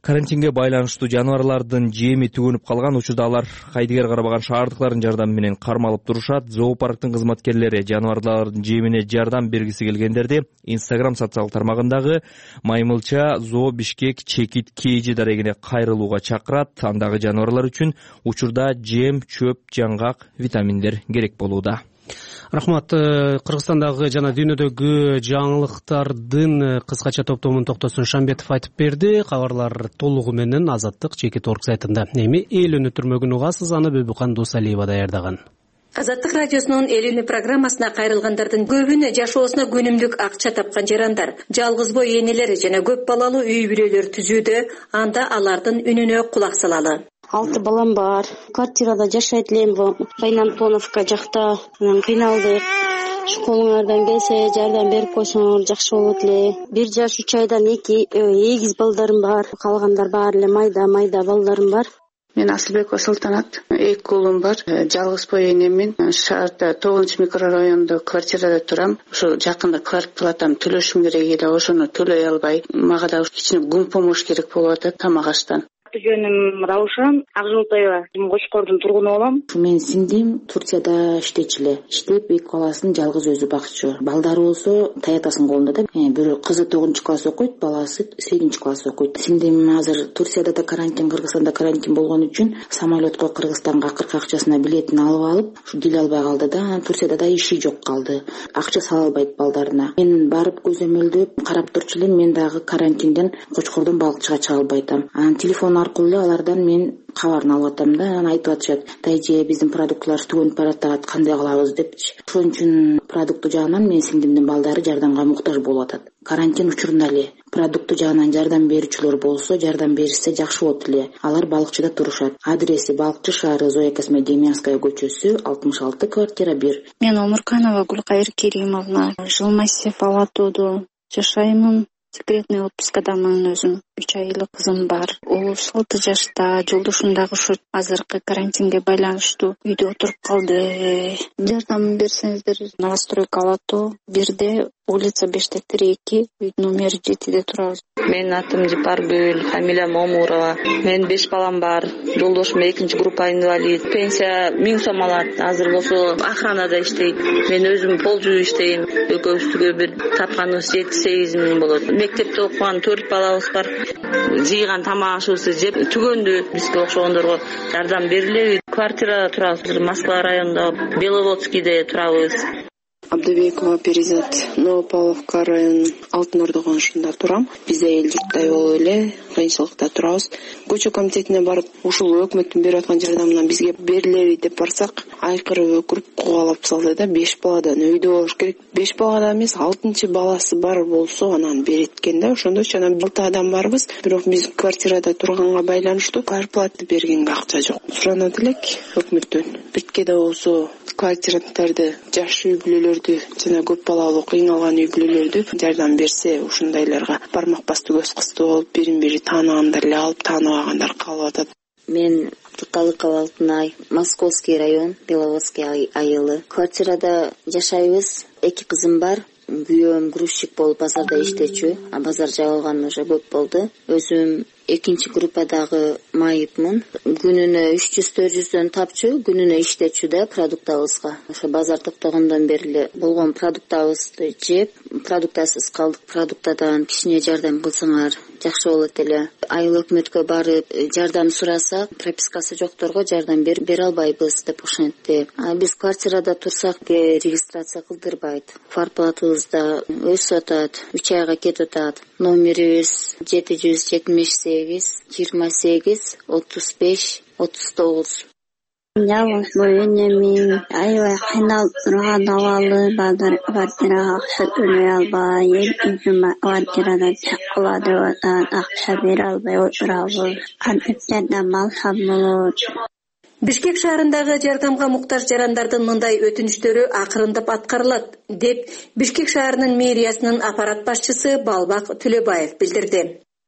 Карантинге байланыштуу жаныбарлардын жеми түгөнүп калган учурда алар кайдыгер карабаган шаардыклардын жардамы менен кармалып турушат. Зоопарктын кызматкерлери жаныбарлардын жемине жардам бергиси келгендерди Instagram социалдык тармагындагы Маймылча Зоо Бишкек Чекит Кейжи дарегине кайрылууга чакырат. Андагы жаныбарлар үчүн учурда жем, чөп, жаңгак, витаминдер керек болууда. Рахмат. Кыргызстандагы жана дүйнөдөгү жаңылыктардын кыскача топтомун Токтосун Шамбетов айтып берди. Кабарлар толугу менен Азаттык Чекит орг сайтында. Эми эл үнү түрмөгүн угасыз, аны Бөбүкан Дусалиева даярдаган. Азаттык радиосунун эл үнү программасына кайрылгандардын көбүнө жашоосуна күнүмдүк акча тапкан жарандар, жалгыз бой энелер жана көп балалуу үй бүлөлөр түзүүдө, анда алардын үнүнө кулак салалы. Алты балам бар. Квартирада жашайт элем, Кайнантоновка жакта. Кыйналдык. Колуңардан келсе жардам берип койсоңор жакшы болот эле. Бир жаш үч айдан эки эгиз балдарым бар. Калгандар баары эле майда майда балдарым бар. Мен Асылбекова Султанат, эки уулум бар. Жалгыз бой энемин. Шаарда тогузунчу микрорайондо квартирада турам. Ошо жакында квартплатам төлөшүм керек эле, ошону төлөй албай. Мага да кичине гум помощь керек болуп атат тамак аштан. Жөнүм Раушан, Акжолтоева, Кочкордун тургуну болом. Мен сиңдим Турцияда иштечү эле. Иштеп эки баласын жалгыз өзү бакчу. Балдары болсо таятасынын колунда да. Бирөө кызы тогузунчу класс окуйт, баласы сегизинчи класс окуйт. Сиңдим азыр Турцияда да карантин, Кыргызстанда карантин болгон үчүн самолетко Кыргызстанга акыркы акчасына билетин алып алып, ушу келе албай калды да. Турцияда да иши жок калды. Акча сала албайт балдарына. Мен барып көзөмөлдөп карап турчу элем. Мен дагы карантинден Кочкордон балыкчыга чыга албайтам. Анан телефон аркылуу алардан мен кабарын алып атам да. Анан айтып атышат, тайже биздин продуктлар түгөнүп баратат, кандай кылабыз депчи. Ошон үчүн продукты жагынан мен сиңдимдин балдары жардамга муктаж болуп атат. Карантин учурунда эле продукты жагынан жардам берүүчүлөр болсо, жардам беришсе жакшы болот эле. Алар балыкчыда турушат. Адреси Балыкчы шаары, Зоя Космодемьянская көчөсү, алтымыш алты квартира бир. Мен Омурканова Гулкайыр Керимовна, Жылмасев Алатоодо жашаймын. Секретный отпускадамын өзүм. үч айлык кызым бар. Улус алты жашта. Жолдошум дагы ушу азыркы карантинге байланыштуу үйдө отуруп калды. Жардам берсеңиздер. Новостройка Алатоо бирде, улица беште эки, үй номер жетиде турабыз. Менин атым Жипаргүл, фамилиям Омурова. Менин беш балам бар. Жолдошум экинчи группа инвалид. Пенсия миң сом алат. Азыр болсо охранада иштейт. Мен өзүм полжуу иштейм. Экөөбүздүгө бир тапканыбыз жети сегиз миң болот. Мектепте окуган төрт балабыз бар. Жыйган тамак ашыбызды жеп түгөндү. Бизге окшогондорго жардам берилеби? Квартирада турабыз. Москва районунда Беловодскийде турабыз. Абдыбекова Перизат, Новополовка районунун Алтын Ордо конушунда турам. Биз эл журттай болуп эле кыйынчылыкта турабыз. Көчө комитетине барып, ушул өкмөттүн берип аткан жардамынан бизге берилеби деп барсак, айкырып өкүрүп кугалап салды да. беш баладан өйдө болуш керек. беш баладан эмес, алтынчы баласы бар болсо анан берет экен да. Ошондойчу анан алты адам барбыз. Бирок биз квартирада турганга байланыштуу квартплата бергенге акча жок. Суранат элек өкмөттөн. Биткеде болсо квартираттарды, жаш үй бүлөлөрдү жана көп балалуу кыйналган үй бүлөлөрдү жардам берсе, ушундайларга бармак басты көз кысты болуп, бирин бири тааныгандар эле алып, тааныбагандар калып атат. Мен Туталыкова Алтынай, Московский район, Беловодский айылы. Квартирада жашайбыз. Эки кызым бар. Күйөөм грузчик болуп базарда иштечү, а базар жабылган уже көп болду. Өзүм экинчи группадагы майыпмын. Күнүнө үч жүз төрт жүздөн тапчу, күнүнө иштечү да продуктабызга. Ошо базар токтогондон бери эле болгон продуктабызды жеп, продуктасыз калдык. Продуктадан кичине жардам кылсаңар жакшы болот эле. Айыл өкмөткө барып жардам сураса, пропискасы жокторго жардам бере албайбыз деп ошентти. А биз квартирада турсак, регистрация кылдырбайт. Квартплатыбыз да өсүп атат, үч айга кетип атат. Номерибиз жети жүз жетимиш сегиз, жыйырма сегиз, отуз беш, отуз тогуз. Жалгыз бой энемин аябай кыйналып турган абалы, базар квартирага акча төлөй албай, өзүм квартирада чакыла деп атат, акча бере албай отурабыз. Кантип жардам алсам болот? Бишкек шаарындагы жардамга муктаж жарандардын мындай өтүнүчтөрү акырындап аткарылат деп Бишкек шаарынын мэриясынын аппарат башчысы Балбак Төлөбаев билдирди.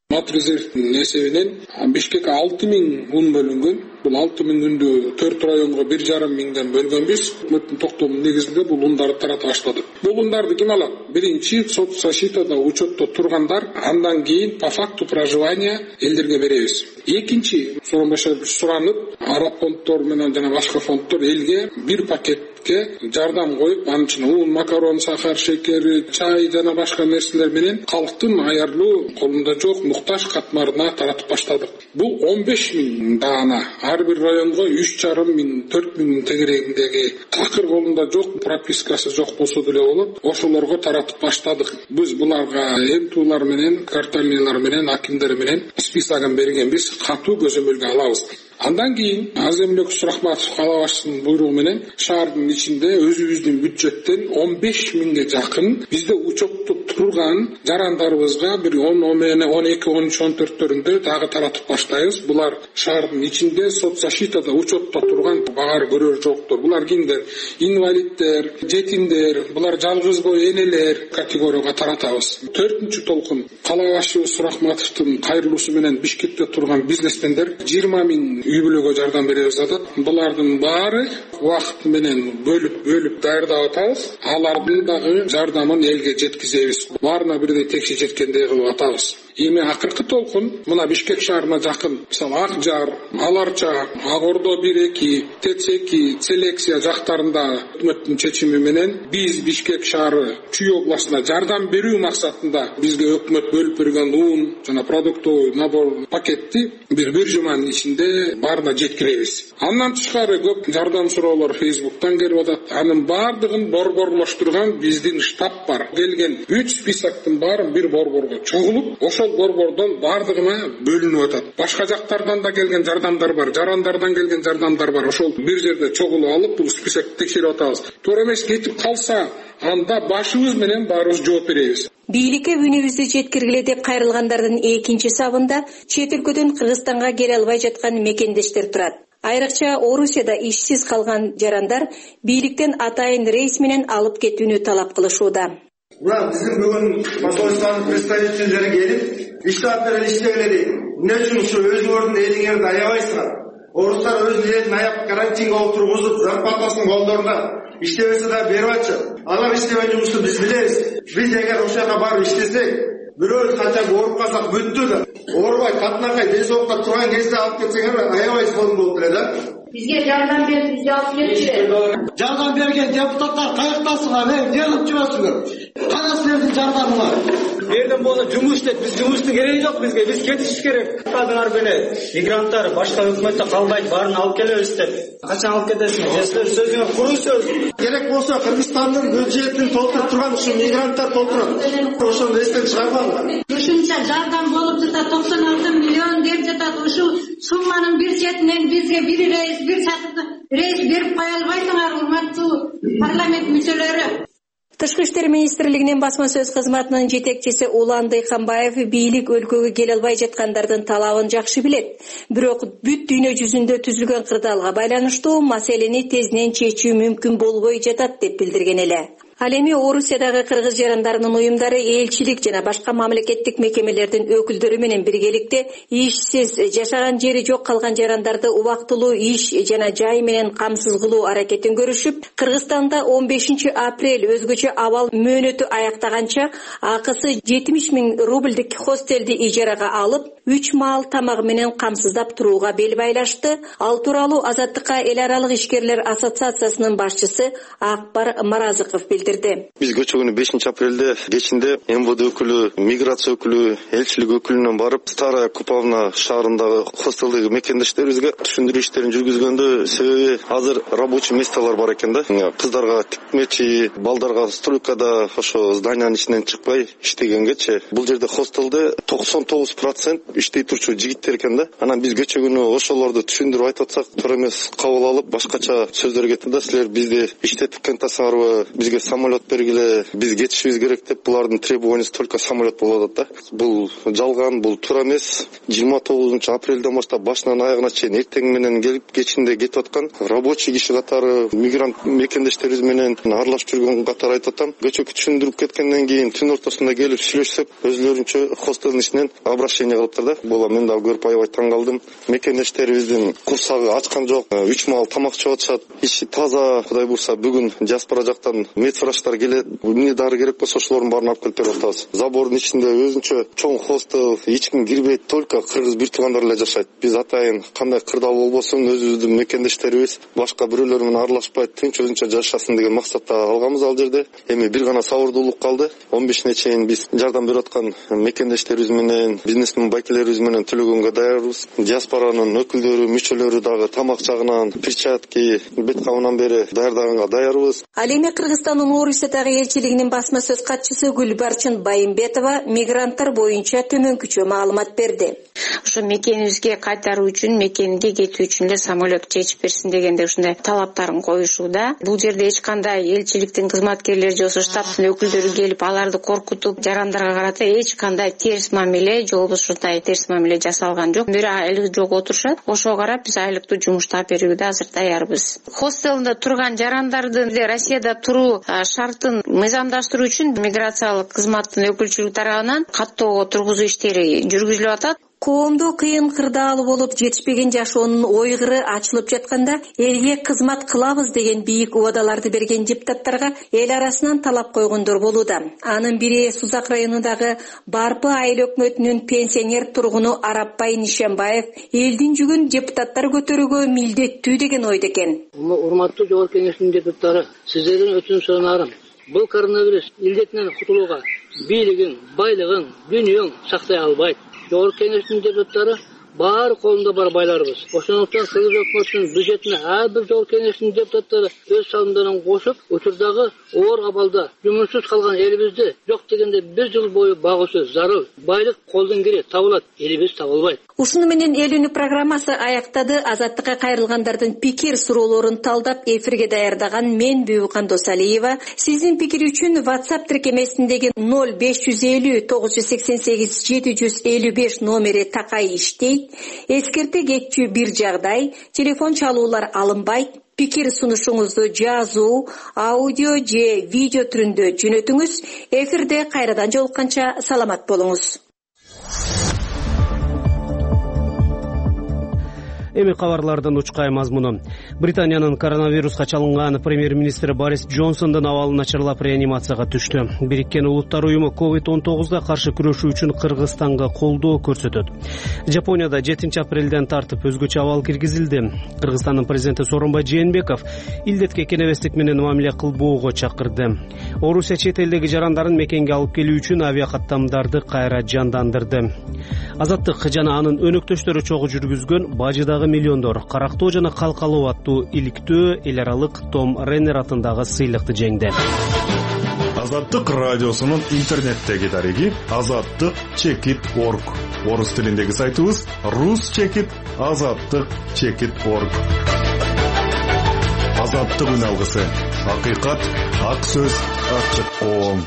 мат резервтин эсебинен Бишкекке алты миң ун бөлүнгөн. Бул алты миң үндү төрт районго бир жарым миңден бөлгөнбүз. Өкмөттүн токтомунун негизинде бул ундарды тарата баштадык. Бул ундарды ким алат? Биринчи соцзащитада учетто тургандар, андан кийин по факту проживания элдерге беребиз. Экинчи суранып, араб фонддор менен жана башка фонддор элге бир пакетке жардам коюп, анын ичинде ун, макарон, сахар, шекер, чай жана башка нерселер менен калктын аярлуу, колунда жок, муктаж катмарына таратып баштадык. Бул он беш миң даана, ар бир районго үч жарым миң, төрт миң тегерегиндеги такыр колунда жок, пропискасы жок болсо деле болот, ошолорго таратып баштадык. Биз буларга эмтуулар менен, квартальныйлар менен, акимдер менен списогун бергенбиз, катуу көзөмөлгө алабыз. Андан кийин Азембек Сурахматов кала башчысынын буйругу менен шаардын ичинде өзүбүздүн бюджеттен он беш миңге жакын бизде учетто турган жарандарыбызга бир он, он эки, он үч, он төрттөрүндө дагы таратып баштайбыз. Булар шаардын ичинде соцзащитада учетто турган багар көрөр жоктор. Булар кимдер? Инвалиддер, жетимдер, булар жалгыз бой энелер категорияга таратабыз. Төртүнчү толкун кала башчыбыз Сурахматовдун кайрылуусу менен Бишкекте турган бизнесмендер жыйырма миң үй бүлөгө жардам беребиз атат. Булардын баары убакыт менен бөлүп бөлүп даярдап атабыз. Алардын дагы жардамын элге жеткизебиз. Баарына бирдей текши жеткендей кылып атабыз. Эми акыркы толкун мына Бишкек шаарына жакын, мисалы Ак Жар, Аларча, Ак Ордо бир эки, Тец эки, Селексия жактарында өкмөттүн чечими менен биз Бишкек шаары Чүй областына жардам берүү максатында бизге өкмөт бөлүп берген ун жана продуктовый набор пакетти бир бир жуманын ичинде баарына жеткиребиз. Андан тышкары көп жардам суроолор Facebook'тан келип атат. Анын баардыгын борборлоштурган биздин штаб бар. Келген үч списоктун баарын бир борборго чогулуп, ошол борбордон баардыгына бөлүнүп атат. Башка жактардан да келген жардамдар бар, жарандардан келген жардамдар бар. Ошол бир жерде чогулуп алып, бул списокти текшерип атабыз. Туура эмес кетип калса, анда башыбыз менен баарыбыз жооп беребиз. Бийликке үнүбүздү жеткиргиле деп кайрылгандардын экинчи сабында чет өлкөдөн Кыргызстанга келе албай жаткан мекендештер турат. Айрыкча Орусияда ишсиз калган жарандар бийликтен атайын рейс менен алып кетүүнү талап кылышууда. Мына биздин бүгүн посольствонун представительдери келип, иштеп берен иштегиле. Эмне үчүн ушу өзүңөрдүн элиңерди аябайсыңар? Орустар өз элин аяп карантинге отургузуп, зарплатасын колдорунда иштебесе да берип атчы. Алар иштеген жумушту биз билебиз. Биз эгер ошол жака барып иштесек, бирөө канча ооруп калсак бүттү да. Оорубай, катнакай, ден соолукта турган кезде алып кетсеңер аябай сонун болуп эле да. Бизге жардам берип, бизди алып кетти. Жардам берген депутаттар каяктасыңар, э, эмне кылып жүрөсүңөр? Кана силердин жардамыңар? Берден болсо жумуш деп, биз жумуштун кереги жок бизге, биз кетишиш керек. Адыңар менен мигранттар башка өкмөттө калбайт, баарын алып келебиз деп. Качан алып кетесиңер? Силер сөзүңөр куруу сөз. Керек болсо Кыргызстандын бюджетин толтуруп турган ушу мигранттар толтурат. Ошону эстен чыгарбаңдар. Ушунча жардам болуп жатат, токсон алты миллион деп жатат. Ушул сумманын бир четинен бизге бир рейс, бир сатып рейс берип кое албайсыңар, урматтуу парламент мүчөлөрү. Тышкы иштер министрлигинин басма сөз кызматынын жетекчиси Улан Дыйканбаев бийлик өлкөгө келе албай жаткандардын талабын жакшы билет. Бирок бүт дүйнө жүзүндө түзүлгөн кырдаалга байланыштуу маселени тезинен чечүү мүмкүн болбой жатат деп билдирген эле. Ал эми Орусиядагы кыргыз жарандарынын уюмдары, элчилик жана башка мамлекеттик мекемелердин өкүлдөрү менен биргеликте ишсиз, жашаган жери жок калган жарандарды убактылуу иш жана жай менен камсыз кылуу аракетин көрүшүп, Кыргызстанда он бешинчи апрель өзгөчө абал мөөнөтү аяктаганча акысы жетимиш миң рубльдик хостелди ижарага алып, үч маал тамак менен камсыздап турууга бел байлашты. Ал тууралуу Азаттыкка эл аралык ишкерлер ассоциациясынын башчысы Акбар Маразыков билдирди. Биз көчө күнү бешинчи апрелде кечинде эм вэ дэ өкүлү, миграция өкүлү, элчилик өкүлүнөн барып, Старая Куповна шаарындагы хостелдеги мекендештерибизге түшүндүрүү иштерин жүргүзгөндө, себеби азыр рабочий месталар бар экен да. Кыздарга тикмечи, балдарга стройкада ошо зданиянын ичинен чыкпай иштегенгечи, бул жерде хостелде токсон тогуз процент иштей турчу жигиттер экен да. Анан биз кече күнү ошолорду түшүндүрүп айтып атсак, туура эмес кабыл алып, башкача сөздөр кетти да. Силер бизди иштетип кентасыңарбы? Бизге самолет бергиле, биз кетишибиз керек деп, булардын требованиясы только самолет болуп атат да. Бул жалган, бул туура эмес. жыйырма тогузунчу апрелден баштап башынан аягына чейин эртең менен келип, кечинде кетип аткан рабочий киши катары, мигрант мекендештерибиз менен аралашып жүргөн катары айтып атам. Кечө түшүндүрүп кеткенден кийин түн ортосунда келип сүйлөшсөк, өзлөрүнчө хостелдин ичинен обращение кылыптыр да. Була мен дагы көрүп аябай таң калдым. Мекендештерибиздин курсагы ачкан жок, үч маал тамак жеп атышат. Ичи таза. Кудай буйрса, бүгүн диаспора жактан медврачтар келет. Эмне дары керек болсо ошолордун баарын алып келип берип атабыз. Забордун ичинде өзүнчө чоң хостел, эч ким кирбейт, только кыргыз бир туугандар эле жашайт. Биз атайын кандай кырдаал болбосун, өзүбүздүн мекендештерибиз башка бирөөлөр менен аралашпай тынч өзүнчө жашасын деген максатта алганбыз ал жерде. Эми бир гана сабырдуулук калды. он бешине чейин биз жардам берип аткан мекендештерибиз менен, бизнесмен байкелерибиз менен төлөгөнгө даярбыз. Диаспоранын өкүлдөрү, мүчөлөрү дагы тамак жагынан, перчатки, бет кабынан бери даярдаганга даярбыз. Ал эми Кыргызстандын Орусиядагы элчилигинин басма сөз катчысы Гүлбарчын Байымбетова мигранттар боюнча төмөнкүчө маалымат берди. Ошо мекенибизге кайтаруу үчүн, мекенге кетүү үчүн эле самолет чечип берсин дегенде ушундай талаптарын коюшууда. Бул жерде эч кандай элчиликтин кызматкерлери же болбосо штабтын өкүлдөрү келип аларды коркутуп, жарандарга карата эч кандай терс мамиле же болбосо ушундай терс мамиле жасалган жок. Бир айлык жок отурушат. Ошого карап биз айлыктуу жумуштап берүүгө азыр даярбыз. Хостелде турган жарандардын Россияда туруу шартын мыйзамдаштыруу үчүн миграциялык кызматтын өкүлчүлүгү тарабынан каттоого тургузуу иштери жүргүзүлүп атат. Коомдо кыйын кырдаал болуп жетишпеген жашоонун ойгыры ачылып жатканда элге кызмат кылабыз деген бийик убадаларды берген депутаттарга эл арасынан талап койгондор болууда. Анын бири Сузак районундагы Барпы айыл өкмөтүнүн пенсионер тургуну Арапбай Нишембаев элдин жүгүн депутаттар көтөрүүгө милдеттүү деген ойдо экен. Урматтуу жогорку кеңештин депутаттары, сиздерден өтүнүп суранарым. Бул коронавирус илдетинен кутулууга бийлигиң, байлыгың, дүйнөң сактай албайт. Жогорку кеңештин депутаттары баары колунда бар байларыбыз. Ошондуктан Кыргыз өкмөтүнүн бюджетине ар бир жогорку кеңештин депутаттары өз салымдарын кошуп, учурдагы оор абалда жумушсуз калган элибизди жок дегенде бир жыл бою багуусу зарыл. Байлык колдон кире табылат, элибиз табылбайт. Ушуну менен Эл үнү программасы аяктады. Азаттыкка кайрылгандардын пикир суроолорун талдап эфирге даярдаган мен Бүйүкан Досалиева. Сиздин пикир үчүн WhatsApp тиркемесиндеги ноль беш жүз элүү тогуз жүз сексен сегиз жети жүз элүү беш номери такай иштейт. Эскерте кетчү бир жагдай, телефон чалуулар алынбайт. Пикир сунушуңузду жазуу, аудио же видео түрүндө жөнөтүңүз. Эфирде кайрадан жолукканча саламат болуңуз. Эми кабарлардын учкай мазмуну. Британиянын коронавируска чалынган премьер-министри Борис Джонсондун абалы начарлап реанимацияга түштү. Бириккен Улуттар уюму ковид он тогузга каршы күрөшүү үчүн Кыргызстанга колдоо көрсөтөт. Жапонияда жетинчи апрелден тартып өзгөчө абал киргизилди. Кыргызстандын президенти Сооронбай Жээнбеков илдетке кенебестик менен мамиле кылбоого чакырды. Орусия чет элдеги жарандарын мекенге алып келүү үчүн авиакаттамдарды кайра жандандырды. Азаттык жана анын өнөктөштөрү чогуу жүргүзгөн бажыдагы миллиондор Карактоо жана Калкалоо аттуу иликтөө эл аралык Том Реннер атындагы сыйлыкты жеңди. Азаттык радиосунун интернеттеги дареги азаттык чекит точка орг. Орус тилиндеги сайтыбыз рус чекит азаттык чекит точка орг. Азаттык үн алгысы. Акыйкат, ак сөз, ачык коом.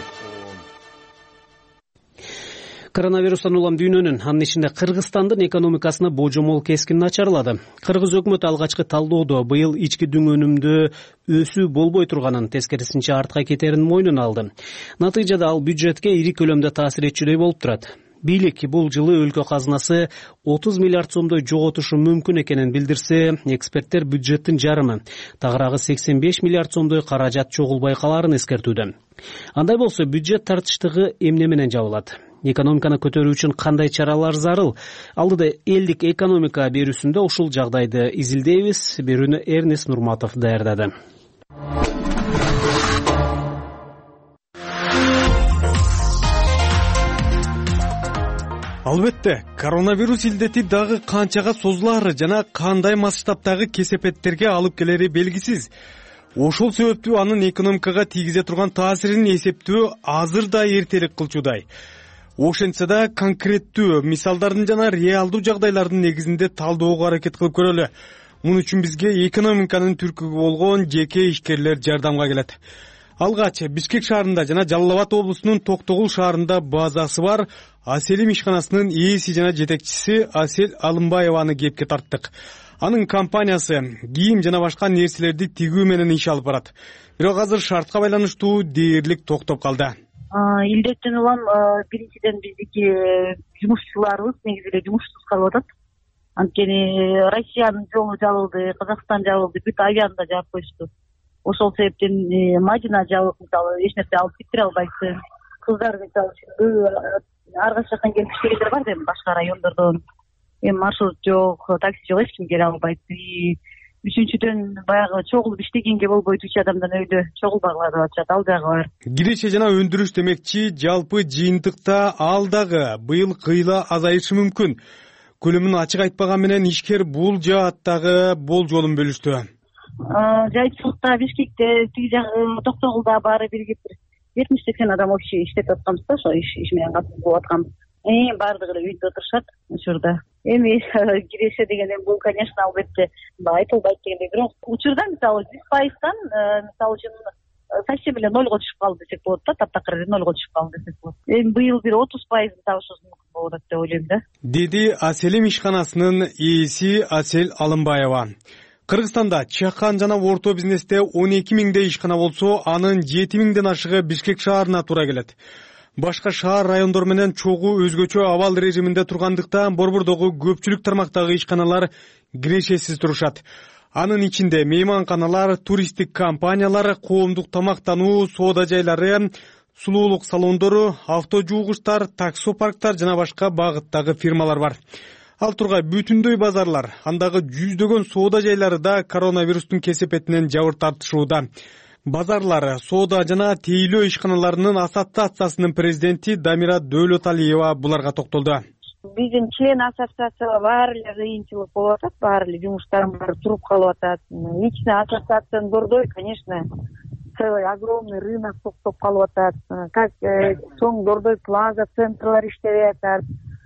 Коронавирустан улам дүйнөнүн, анын ичинде Кыргызстандын экономикасына божомол кескин начарлады. Кыргыз өкмөтү алгачкы талдоодо быйыл ички дүң өнүмдө өсүү болбой турганын, тескерисинче артка кетерин мойнуна алды. Натыйжада ал бюджетке ири көлөмдө таасир этчүдөй болуп турат. Бийлик бул жылы өлкө казынасы отуз миллиард сомдой жоготушу мүмкүн экенин билдирсе, эксперттер бюджеттин жарымы, тагыраагы сексен беш миллиард сомдой каражат чогулбай калаарын эскертүүдө. Андай болсо бюджет тартыштыгы эмне менен жабылат? Экономиканы көтөрүү үчүн кандай чаралар зарыл? Алдыда элдик экономика берүүсүндө ушул жагдайды изилдейбиз. Берүүнү Эрнест Нурматов даярдады. Албетте, коронавирус илдети дагы канчага созулаары жана кандай масштабтагы кесепеттерге алып келери белгисиз. Ошол себептүү анын экономикага тийгизе турган таасирин эсептөө азыр да эртерээк кылчудай. ошентсе да конкреттүү мисалдардын жана реалдуу жагдайлардын негизинде талдоого аракет кылып көрөлү. Муну үчүн бизге экономиканын түркүгү болгон жеке ишкерлер жардамга келет. Алгач Бишкек шаарында жана Жалал Абад облусунун Токтогул шаарында базасы бар Аселим ишканасынын ээси жана жетекчиси Асел Алымбаеваны кепке тарттык. Анын компаниясы кийим жана башка нерселерди тигүү менен иш алып барат. Бирок азыр шартка байланыштуу дээрлик токтоп калды. Илдеттен улам биринчиден биздики жумушчуларыбыз негизи эле жумушсуз калып атат. Анткени Россиянын жолу жабылды, Казакстан жабылды, бүт авианы да жаап коюшту. Ошол себептен Мадина жабылып, мисалы, эч нерсе алып кетире албайсың. Кыздар мисалы ар кайсы жактан келип иштегендер бар да, эми башка райондордон. Эми маршрут жок, такси жок, эч ким келе албайт. Үчүнчүдөн баягы чогулуп иштегенге болбойт, үч адамдан өйдө чогулбагыла деп атышат, ал жагы бар. Киреше жана өндүрүш демекчи, жалпы жыйынтыкта ал дагы быйыл кыйла азайышы мүмкүн. Көлөмүн ачык айтпаган менен ишкер бул жааттагы болжолун бөлүштү. Жайчылыкта, Бишкекте, тиги жагы Токтогулда баары биригип жетимиш сексен адам общий иштеп атканбыз да, ошо иш менен катышып болуп атканбыз. Эми баардыгы эле үйдө отурушат учурда. Эми киреше деген эми бул, конечно, албетте айтылбайт дегендей, бирок учурда мисалы жүз пайыздан мисалы үчүн совсем эле нолго түшүп калды десек болот да, таптакыр эле нолго түшүп калды десек болот. Эми быйыл бир отуз пайызын табышыбыз мүмкүн болот деп ойлойм да. Деди Аселим ишканасынын ээси Асел Алымбаева. Кыргызстанда чакан жана орто бизнесте он эки миңдей ишкана болсо, анын жети миңден ашыгы Бишкек шаарына туура келет. Башка шаар райондор менен чогуу өзгөчө абал режиминде тургандыктан борбордогу көпчүлүк тармактагы ишканалар кирешесиз турушат. Анын ичинде мейманканалар, туристтик компаниялар, коомдук тамактануу, соода жайлары, сулуулук салондору, авто жуугучтар, таксопарктар жана башка багыттагы фирмалар бар. Ал тургай бүтүндөй базарлар, андагы жүздөгөн соода жайлары да коронавирустун кесепетинен жабыр тартышууда. Базарлар, соода жана тейлөө ишканаларынын ассоциациясынын президенти Дамира Дөөлөталиева буларга токтолду. Биздин член ассоциацияга баары эле кыйынчылык болуп атат, баары эле жумуштарым баары туруп калып атат. Лично ассоциациянын дордой, конечно, целый огромный рынок токтоп калып атат. Как чоң дордой плаза центрлар иштебей атат.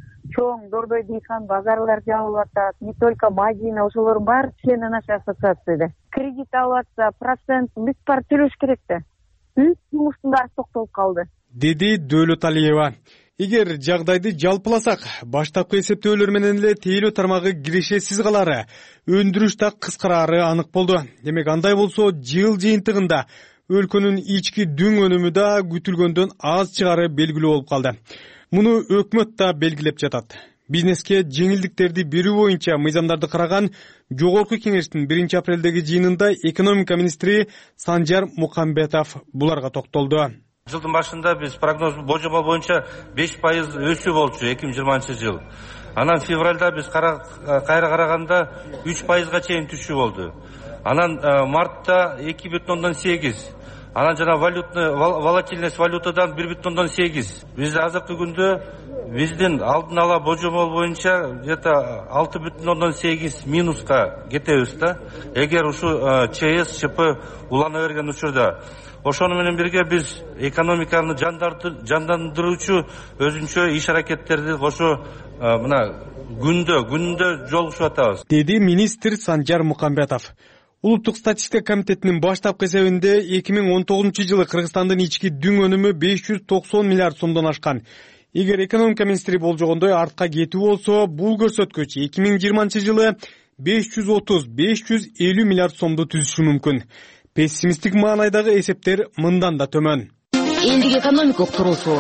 Чоң дордой дейхан базарлар жабылып атат. Не только Мадина, ошолордун баары члены нашей ассоциацияда. Кредит алып атса, процент бүт бар төлөш керек да. Бүт жумуштун баары токтолуп калды, деди Дөөлөталиева. Эгер жагдайды жалпыласак, баштапкы эсептөөлөр менен эле тейлөө тармагы кирешесиз калары, өндүрүш да кыскарары анык болду. Демек андай болсо, жыл жыйынтыгында өлкөнүн ички дүң өнүмү да күтүлгөндөн аз чыгары белгилүү болуп калды. Муну өкмөт да белгилеп жатат. Бизнеске жеңилдиктерди берүү боюнча мыйзамдарды караган Жогорку кеңештин биринчи апрелдеги жыйынында экономика министри Санжар Мукамбетов буларга токтолду. Жылдын башында биз прогноз божомол боюнча беш пайыз өсүү болчу эки миң жыйырманчы жыл. Анан февралда биз кайра караганда үч пайызга чейин түшүү болду. Анан мартта эки бүтүн ондон сегиз. Анан жана валютный волатильность валютадан бир бүтүн ондон сегиз. Биз азыркы күндө биздин алдын ала божомол боюнча где-то алты бүтүн ондон сегиз минуска кетебиз да. Эгер ушу ЧС, ЧП улана берген учурда. Ошону менен бирге биз экономиканы жандандыруучу өзүнчө иш аракеттерди ошо мына күндө күндө жолугушуп атабыз, деди министр Санжар Мукамбетов. Улуттук статистика комитетинин баштапкы эсебинде эки миң он тогузунчу жылы Кыргызстандын ички дүң өнүмү беш жүз токсон миллиард сомдон ашкан. Эгер экономика министри болжогондой артка кетүү болсо, бул көрсөткүч эки миң жыйырманчы жылы беш жүз отуз — беш жүз элүү миллиард сомду түзүшү мүмкүн. Пессимисттик маанайдагы эсептер мындан да төмөн. Элдик экономикалык туруусу.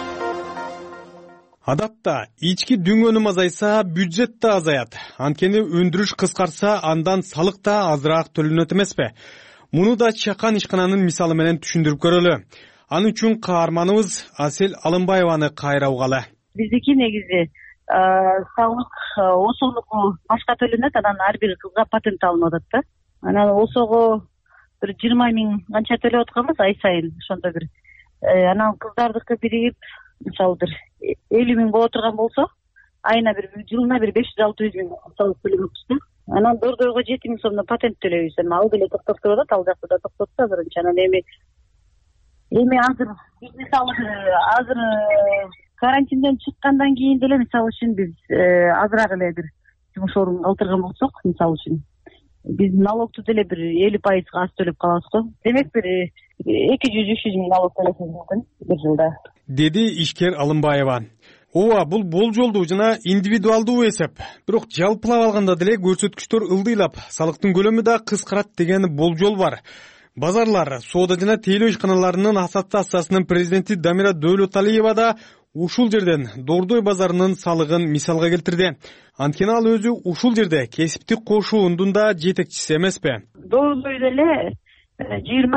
Адатта ички дүң өнүм азайса, бюджет да азаят. Анткени өндүрүш кыскарса, андан салык да азыраак төлөнөт эмеспи? Муну да чакан ишкананын мисалы менен түшүндүрүп көрөлү. Аны үчүн каарманыбыз Асел Алымбаеваны кайра угалы. Биздики негизи салык осонуку башка төлөнөт, анан ар бир кызга патент алынып атат да. Анан осого бир жыйырма миң канча төлөп атканбыз ай сайын, ошондо бир. Анан кыздардыкы биригип, мисалы бир элүү миң боло турган болсо, айына бир жылына бир беш жүз алты жүз миң салык төлөйбүз да. Анан дордойго жети миң сомдон патент төлөйбүз. Эми ал деле токтотуп атат, ал жакта да токтотду азырынча. Анан эми эми азыр бизнес алып азыр карантинден чыккандан кийин деле мисалы үчүн биз азыраак эле бир жумуш ордун калтырган болсок, мисалы үчүн биз налогту деле бир элүү пайызга аз төлөп калабыз го. Демек бир эки жүз үч жүз миң налог төлөшүбүз мүмкүн бир жылда, деди ишкер Алымбаева. Ооба, бул болжолдуу жана индивидуалдуу эсеп. Бирок жалпылап алганда деле көрсөткүчтөр ылдыйлап, салыктын көлөмү да кыскарат деген болжол бар. Базарлар, соода жана тейлөө ишканаларынын ассоциациясынын президенти Дамира Дөөлөталиева да ушул жерден Дордой базарынын салыгын мисалга келтирди. Анткени ал өзү ушул жерде кесиптик кошуундун да жетекчиси эмеспи? Дордой деле жыйырма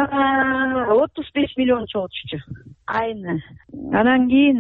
отуз беш миллион чогулчу айына. Анан кийин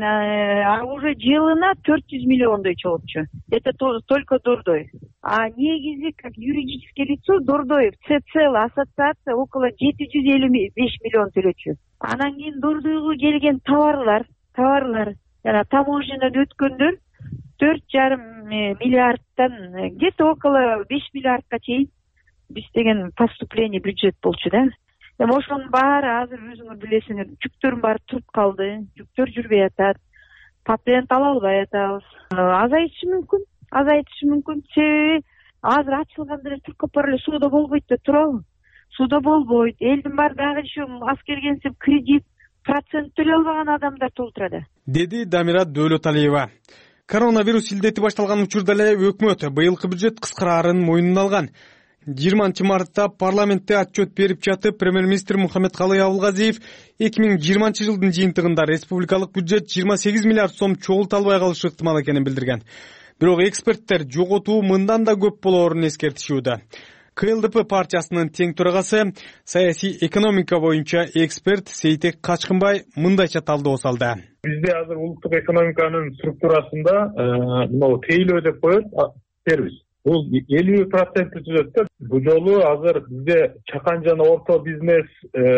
уже жылына төрт жүз миллиондой чогулчу. Это только Дордой. А негизи как юридическое лицо Дордой в целая ассоциация около жети жүз элүү беш миллион төлөчү. Анан кийин Дордойго келген товарлар, товарлар жана таможнядан өткөндөр төрт жарым миллиардтан где-то около беш миллиардка чейин биз деген поступление бюджет болчу да. Эми ошонун баары азыр өзүңөр билесиңер, жүктөрдүн баары туруп калды, жүктөр жүрбөй атат, патент ала албай атабыз. Азайтышы мүмкүн, азайтышы мүмкүн. Себеби азыр ачылганда эле түркөпөр эле соода болбойт деп турабы? Соода болбойт. Элдин баары дагы еще аз келгенсип кредит, процент төлөй албаган адамдар толтурат, деди Дамира Дөөлөталиева. Коронавирус илдети башталган учурда эле өкмөт быйылкы бюджет кыскараарын мойнуна алган. жыйырманчы мартта парламентте отчет берип жатып, премьер-министр Мухаммедкалый Абылгазиев эки миң жыйырманчы жылдын жыйынтыгында республикалык бюджет жыйырма сегиз миллиард сом чогулта албай калышы ыктымал экенин билдирген. Бирок эксперттер жоготуу мындан да көп болоорун эскертишүүдө. КЛДП партиясынын тең төрагасы, саясий экономика боюнча эксперт Сейтек Качкынбай мындайча талдоо салды. Бизде азыр улуттук экономиканын структурасында мына тейлөө деп коет сервис. Бул элүү процентти түзөт да. Бул жолу азыр бизде чакан жана орто бизнес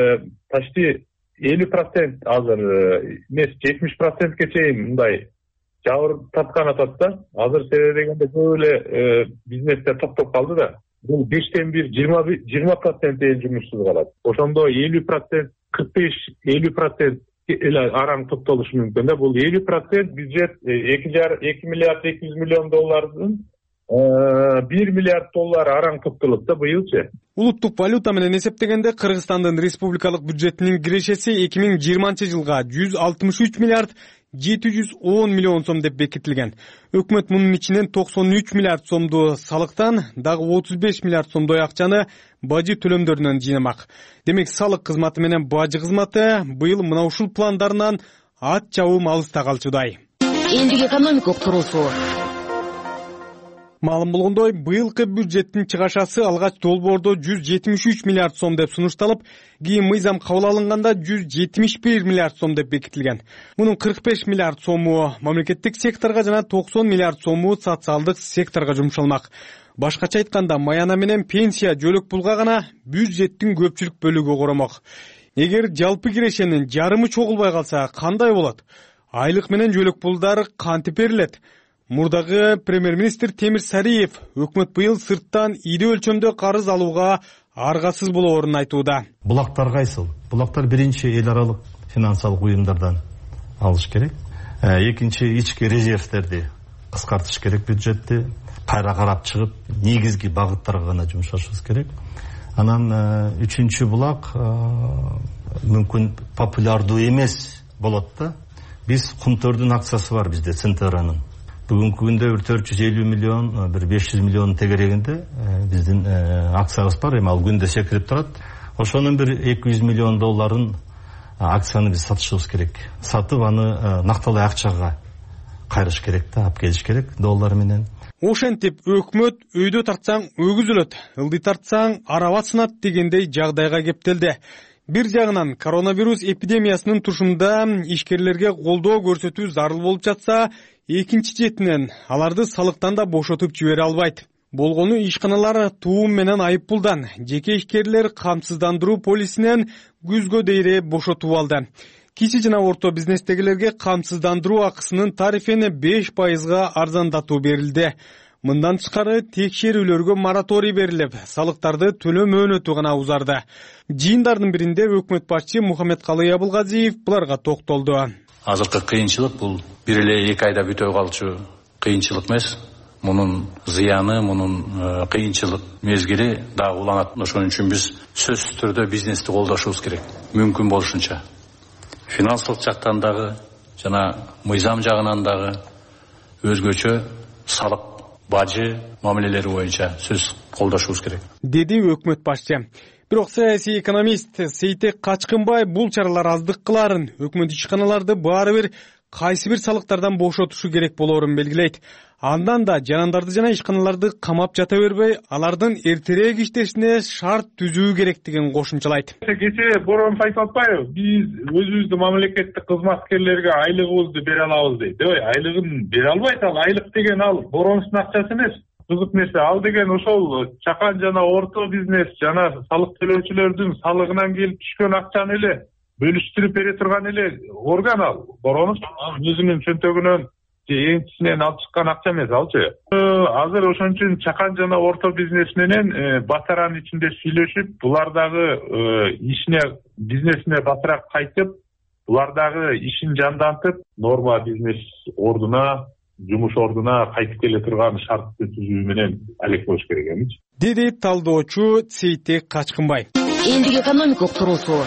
почти элүү процент азыр эмес жетимиш процентке чейин мындай жабыр тарткан атат да. Азыр себеби дегенде көп эле бизнестер токтоп калды да. Бул бештен бир жыйырма процент эл жумушсуз калат. Ошондо элүү процент, кырк беш элүү процент эле араң токтолушу мүмкүн да. Бул элүү процент бюджет эки миллиард эки жүз миллион доллардын бир миллиард доллар араң токтолот да быйылчы. Улуттук валюта менен эсептегенде Кыргызстандын республикалык бюджетинин кирешеси эки миң жыйырманчы жылга жүз алтымыш үч миллиард жети жүз он миллион сом деп бекитилген. Өкмөт мунун ичинен токсон үч миллиард сомду салыктан, дагы отуз беш миллиард сомдой акчаны бажы төлөмдөрүнөн жыйнамак. Демек салык кызматы менен бажы кызматы быйыл мына ушул пландарынан ат чабым алыста калчудай. Элдик экономикалык туруусу. Маалым болгондой, быйылкы бюджеттин чыгашасы алгач долбоордо жүз жетимиш үч миллиард сом деп сунушталып, кийин мыйзам кабыл алынганда жүз жетимиш бир миллиард сом деп бекитилген. Мунун кырк беш миллиард сому мамлекеттик секторго жана токсон миллиард сому социалдык секторго жумшалмак. Башкача айтканда, маяна менен пенсия жөлөк пулга гана бюджеттин көпчүлүк бөлүгү коромок. Эгер жалпы кирешенин жарымы чогулбай калса кандай болот? Айлык менен жөлөк пулдар кантип берилет? Мурдагы премьер-министр Темир Сариев өкмөт быйыл сырттан ири өлчөмдө карыз алууга аргасыз болоорун айтууда. Булактар кайсыл? Булактар биринчи эл аралык финансалык уюмдардан алыш керек. Экинчи ички резервтерди кыскартыш керек бюджетти. Кайра карап чыгып, негизги багыттарга гана жумшашыбыз керек. Анан үчүнчү булак мүмкүн популярдуу эмес болот да. Биз Кумтөрдүн акциясы бар бизде, Центеранын. Бүгүнкү күндө бир төрт жүз элүү миллион, бир беш жүз миллион тегерегинде биздин акциябыз бар. Эми ал күндө секирип турат. Ошонун бир эки жүз миллион долларын акцияны биз сатышыбыз керек. Сатып аны накталай акчага кайрыш керек да, алып келиш керек доллар менен. Ошентип өкмөт өйдө тартсаң өгүз өлөт, ылдый тартсаң араба сынат дегендей жагдайга кептелди. Бир жагынан коронавирус эпидемиясынын тушунда ишкерлерге колдоо көрсөтүү зарыл болуп жатса, экинчи четинен аларды салыктан да бошотуп жибере албайт. Болгону ишканалар туум менен айыппулдан, жеке ишкерлер камсыздандыруу полисинен күзгө дейре бошотуп алды. Кичи жана орто бизнестегилерге камсыздандыруу акысынын тарифени беш пайызга арзандатуу берилди. Мындан тышкары текшерүүлөргө мораторий берилип, салыктарды төлөө мөөнөтү гана узарды. Жыйындардын биринде өкмөт башчы Мухаммедкалый Абылгазиев буларга токтолду. азыркы кыйынчылык бул бир эле эки айда бүтө калчу кыйынчылык эмес. Мунун зыяны, мунун кыйынчылык мезгили дагы уланат. Ошон үчүн биз сөзсүз түрдө бизнести колдошубуз керек. Мүмкүн болушунча. Финансылык жактан дагы жана мыйзам жагынан дагы өзгөчө салык, бажы мамилелери боюнча сөз колдошубуз керек. Деди өкмөт башчы. Бирок саясий экономист Сейтек Качкынбай бул чаралар аздык кыларын, өкмөт ишканаларды баары бир кайсы бир салыктардан бошотушу керек болоорун белгилейт. Андан да жанандарды жана ишканаларды камап жата бербей, алардын эртерээк иштешине шарт түзүү керектигин кошумчалайт. Кечээ борон айтып атпайбы? Биз өзүбүздүн мамлекеттик кызматкерлерге айлыгыбызды бере алабыз дейт. Ой, айлыгын бере албайт, ал айлык деген ал боронуштун акчасы эмес. Кызык нерсе, ал деген ошол чакан жана орто бизнес жана салык төлөөчүлөрдүн салыгынан келип түшкөн акчаны эле бөлүштүрүп бере турган эле орган ал. Боронуш өзүнүн чөнтөгүнөн энчисинен алып чыккан акча эмес алчы. Азыр ошон үчүн чакан жана орто бизнес менен батаранын ичинде сүйлөшүп, булар дагы ишине, бизнесине батыраак кайтып, булар дагы ишин жандантып, норма бизнес ордуна, жумуш ордуна кайтып келе турган шартты түзүү менен алек болуш керек эмес. Деди талдоочу Сейтек Качкынбай. Элдик экономикалык туруусу.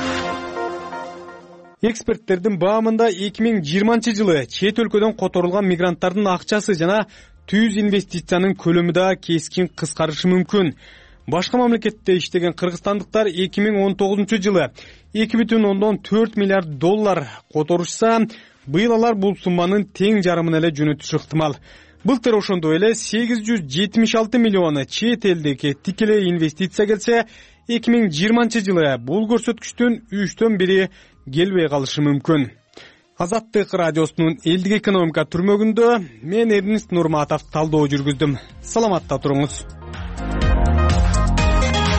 Эксперттердин баамында эки миң жыйырманчы жылы чет өлкөдөн которулган мигранттардын акчасы жана түз инвестициянын көлөмү да кескин кыскарышы мүмкүн. Башка мамлекетте иштеген кыргызстандыктар эки миң он тогузунчу жылы эки бүтүн ондон төрт миллиард доллар которушса, быйыл алар бул сумманын тең жарымын эле жөнөтүшү ыктымал. Былтыр ошондой эле сегиз жүз жетимиш алты миллион чет элдеги тикелей инвестиция келсе, эки миң жыйырманчы жылы бул көрсөткүчтүн үчтөн бири келбей калышы мүмкүн. Азаттык радиосунун элдик экономика түрмөгүндө мен Эрнист Нурматов талдоо жүргүздүм. Саламатта туруңуз.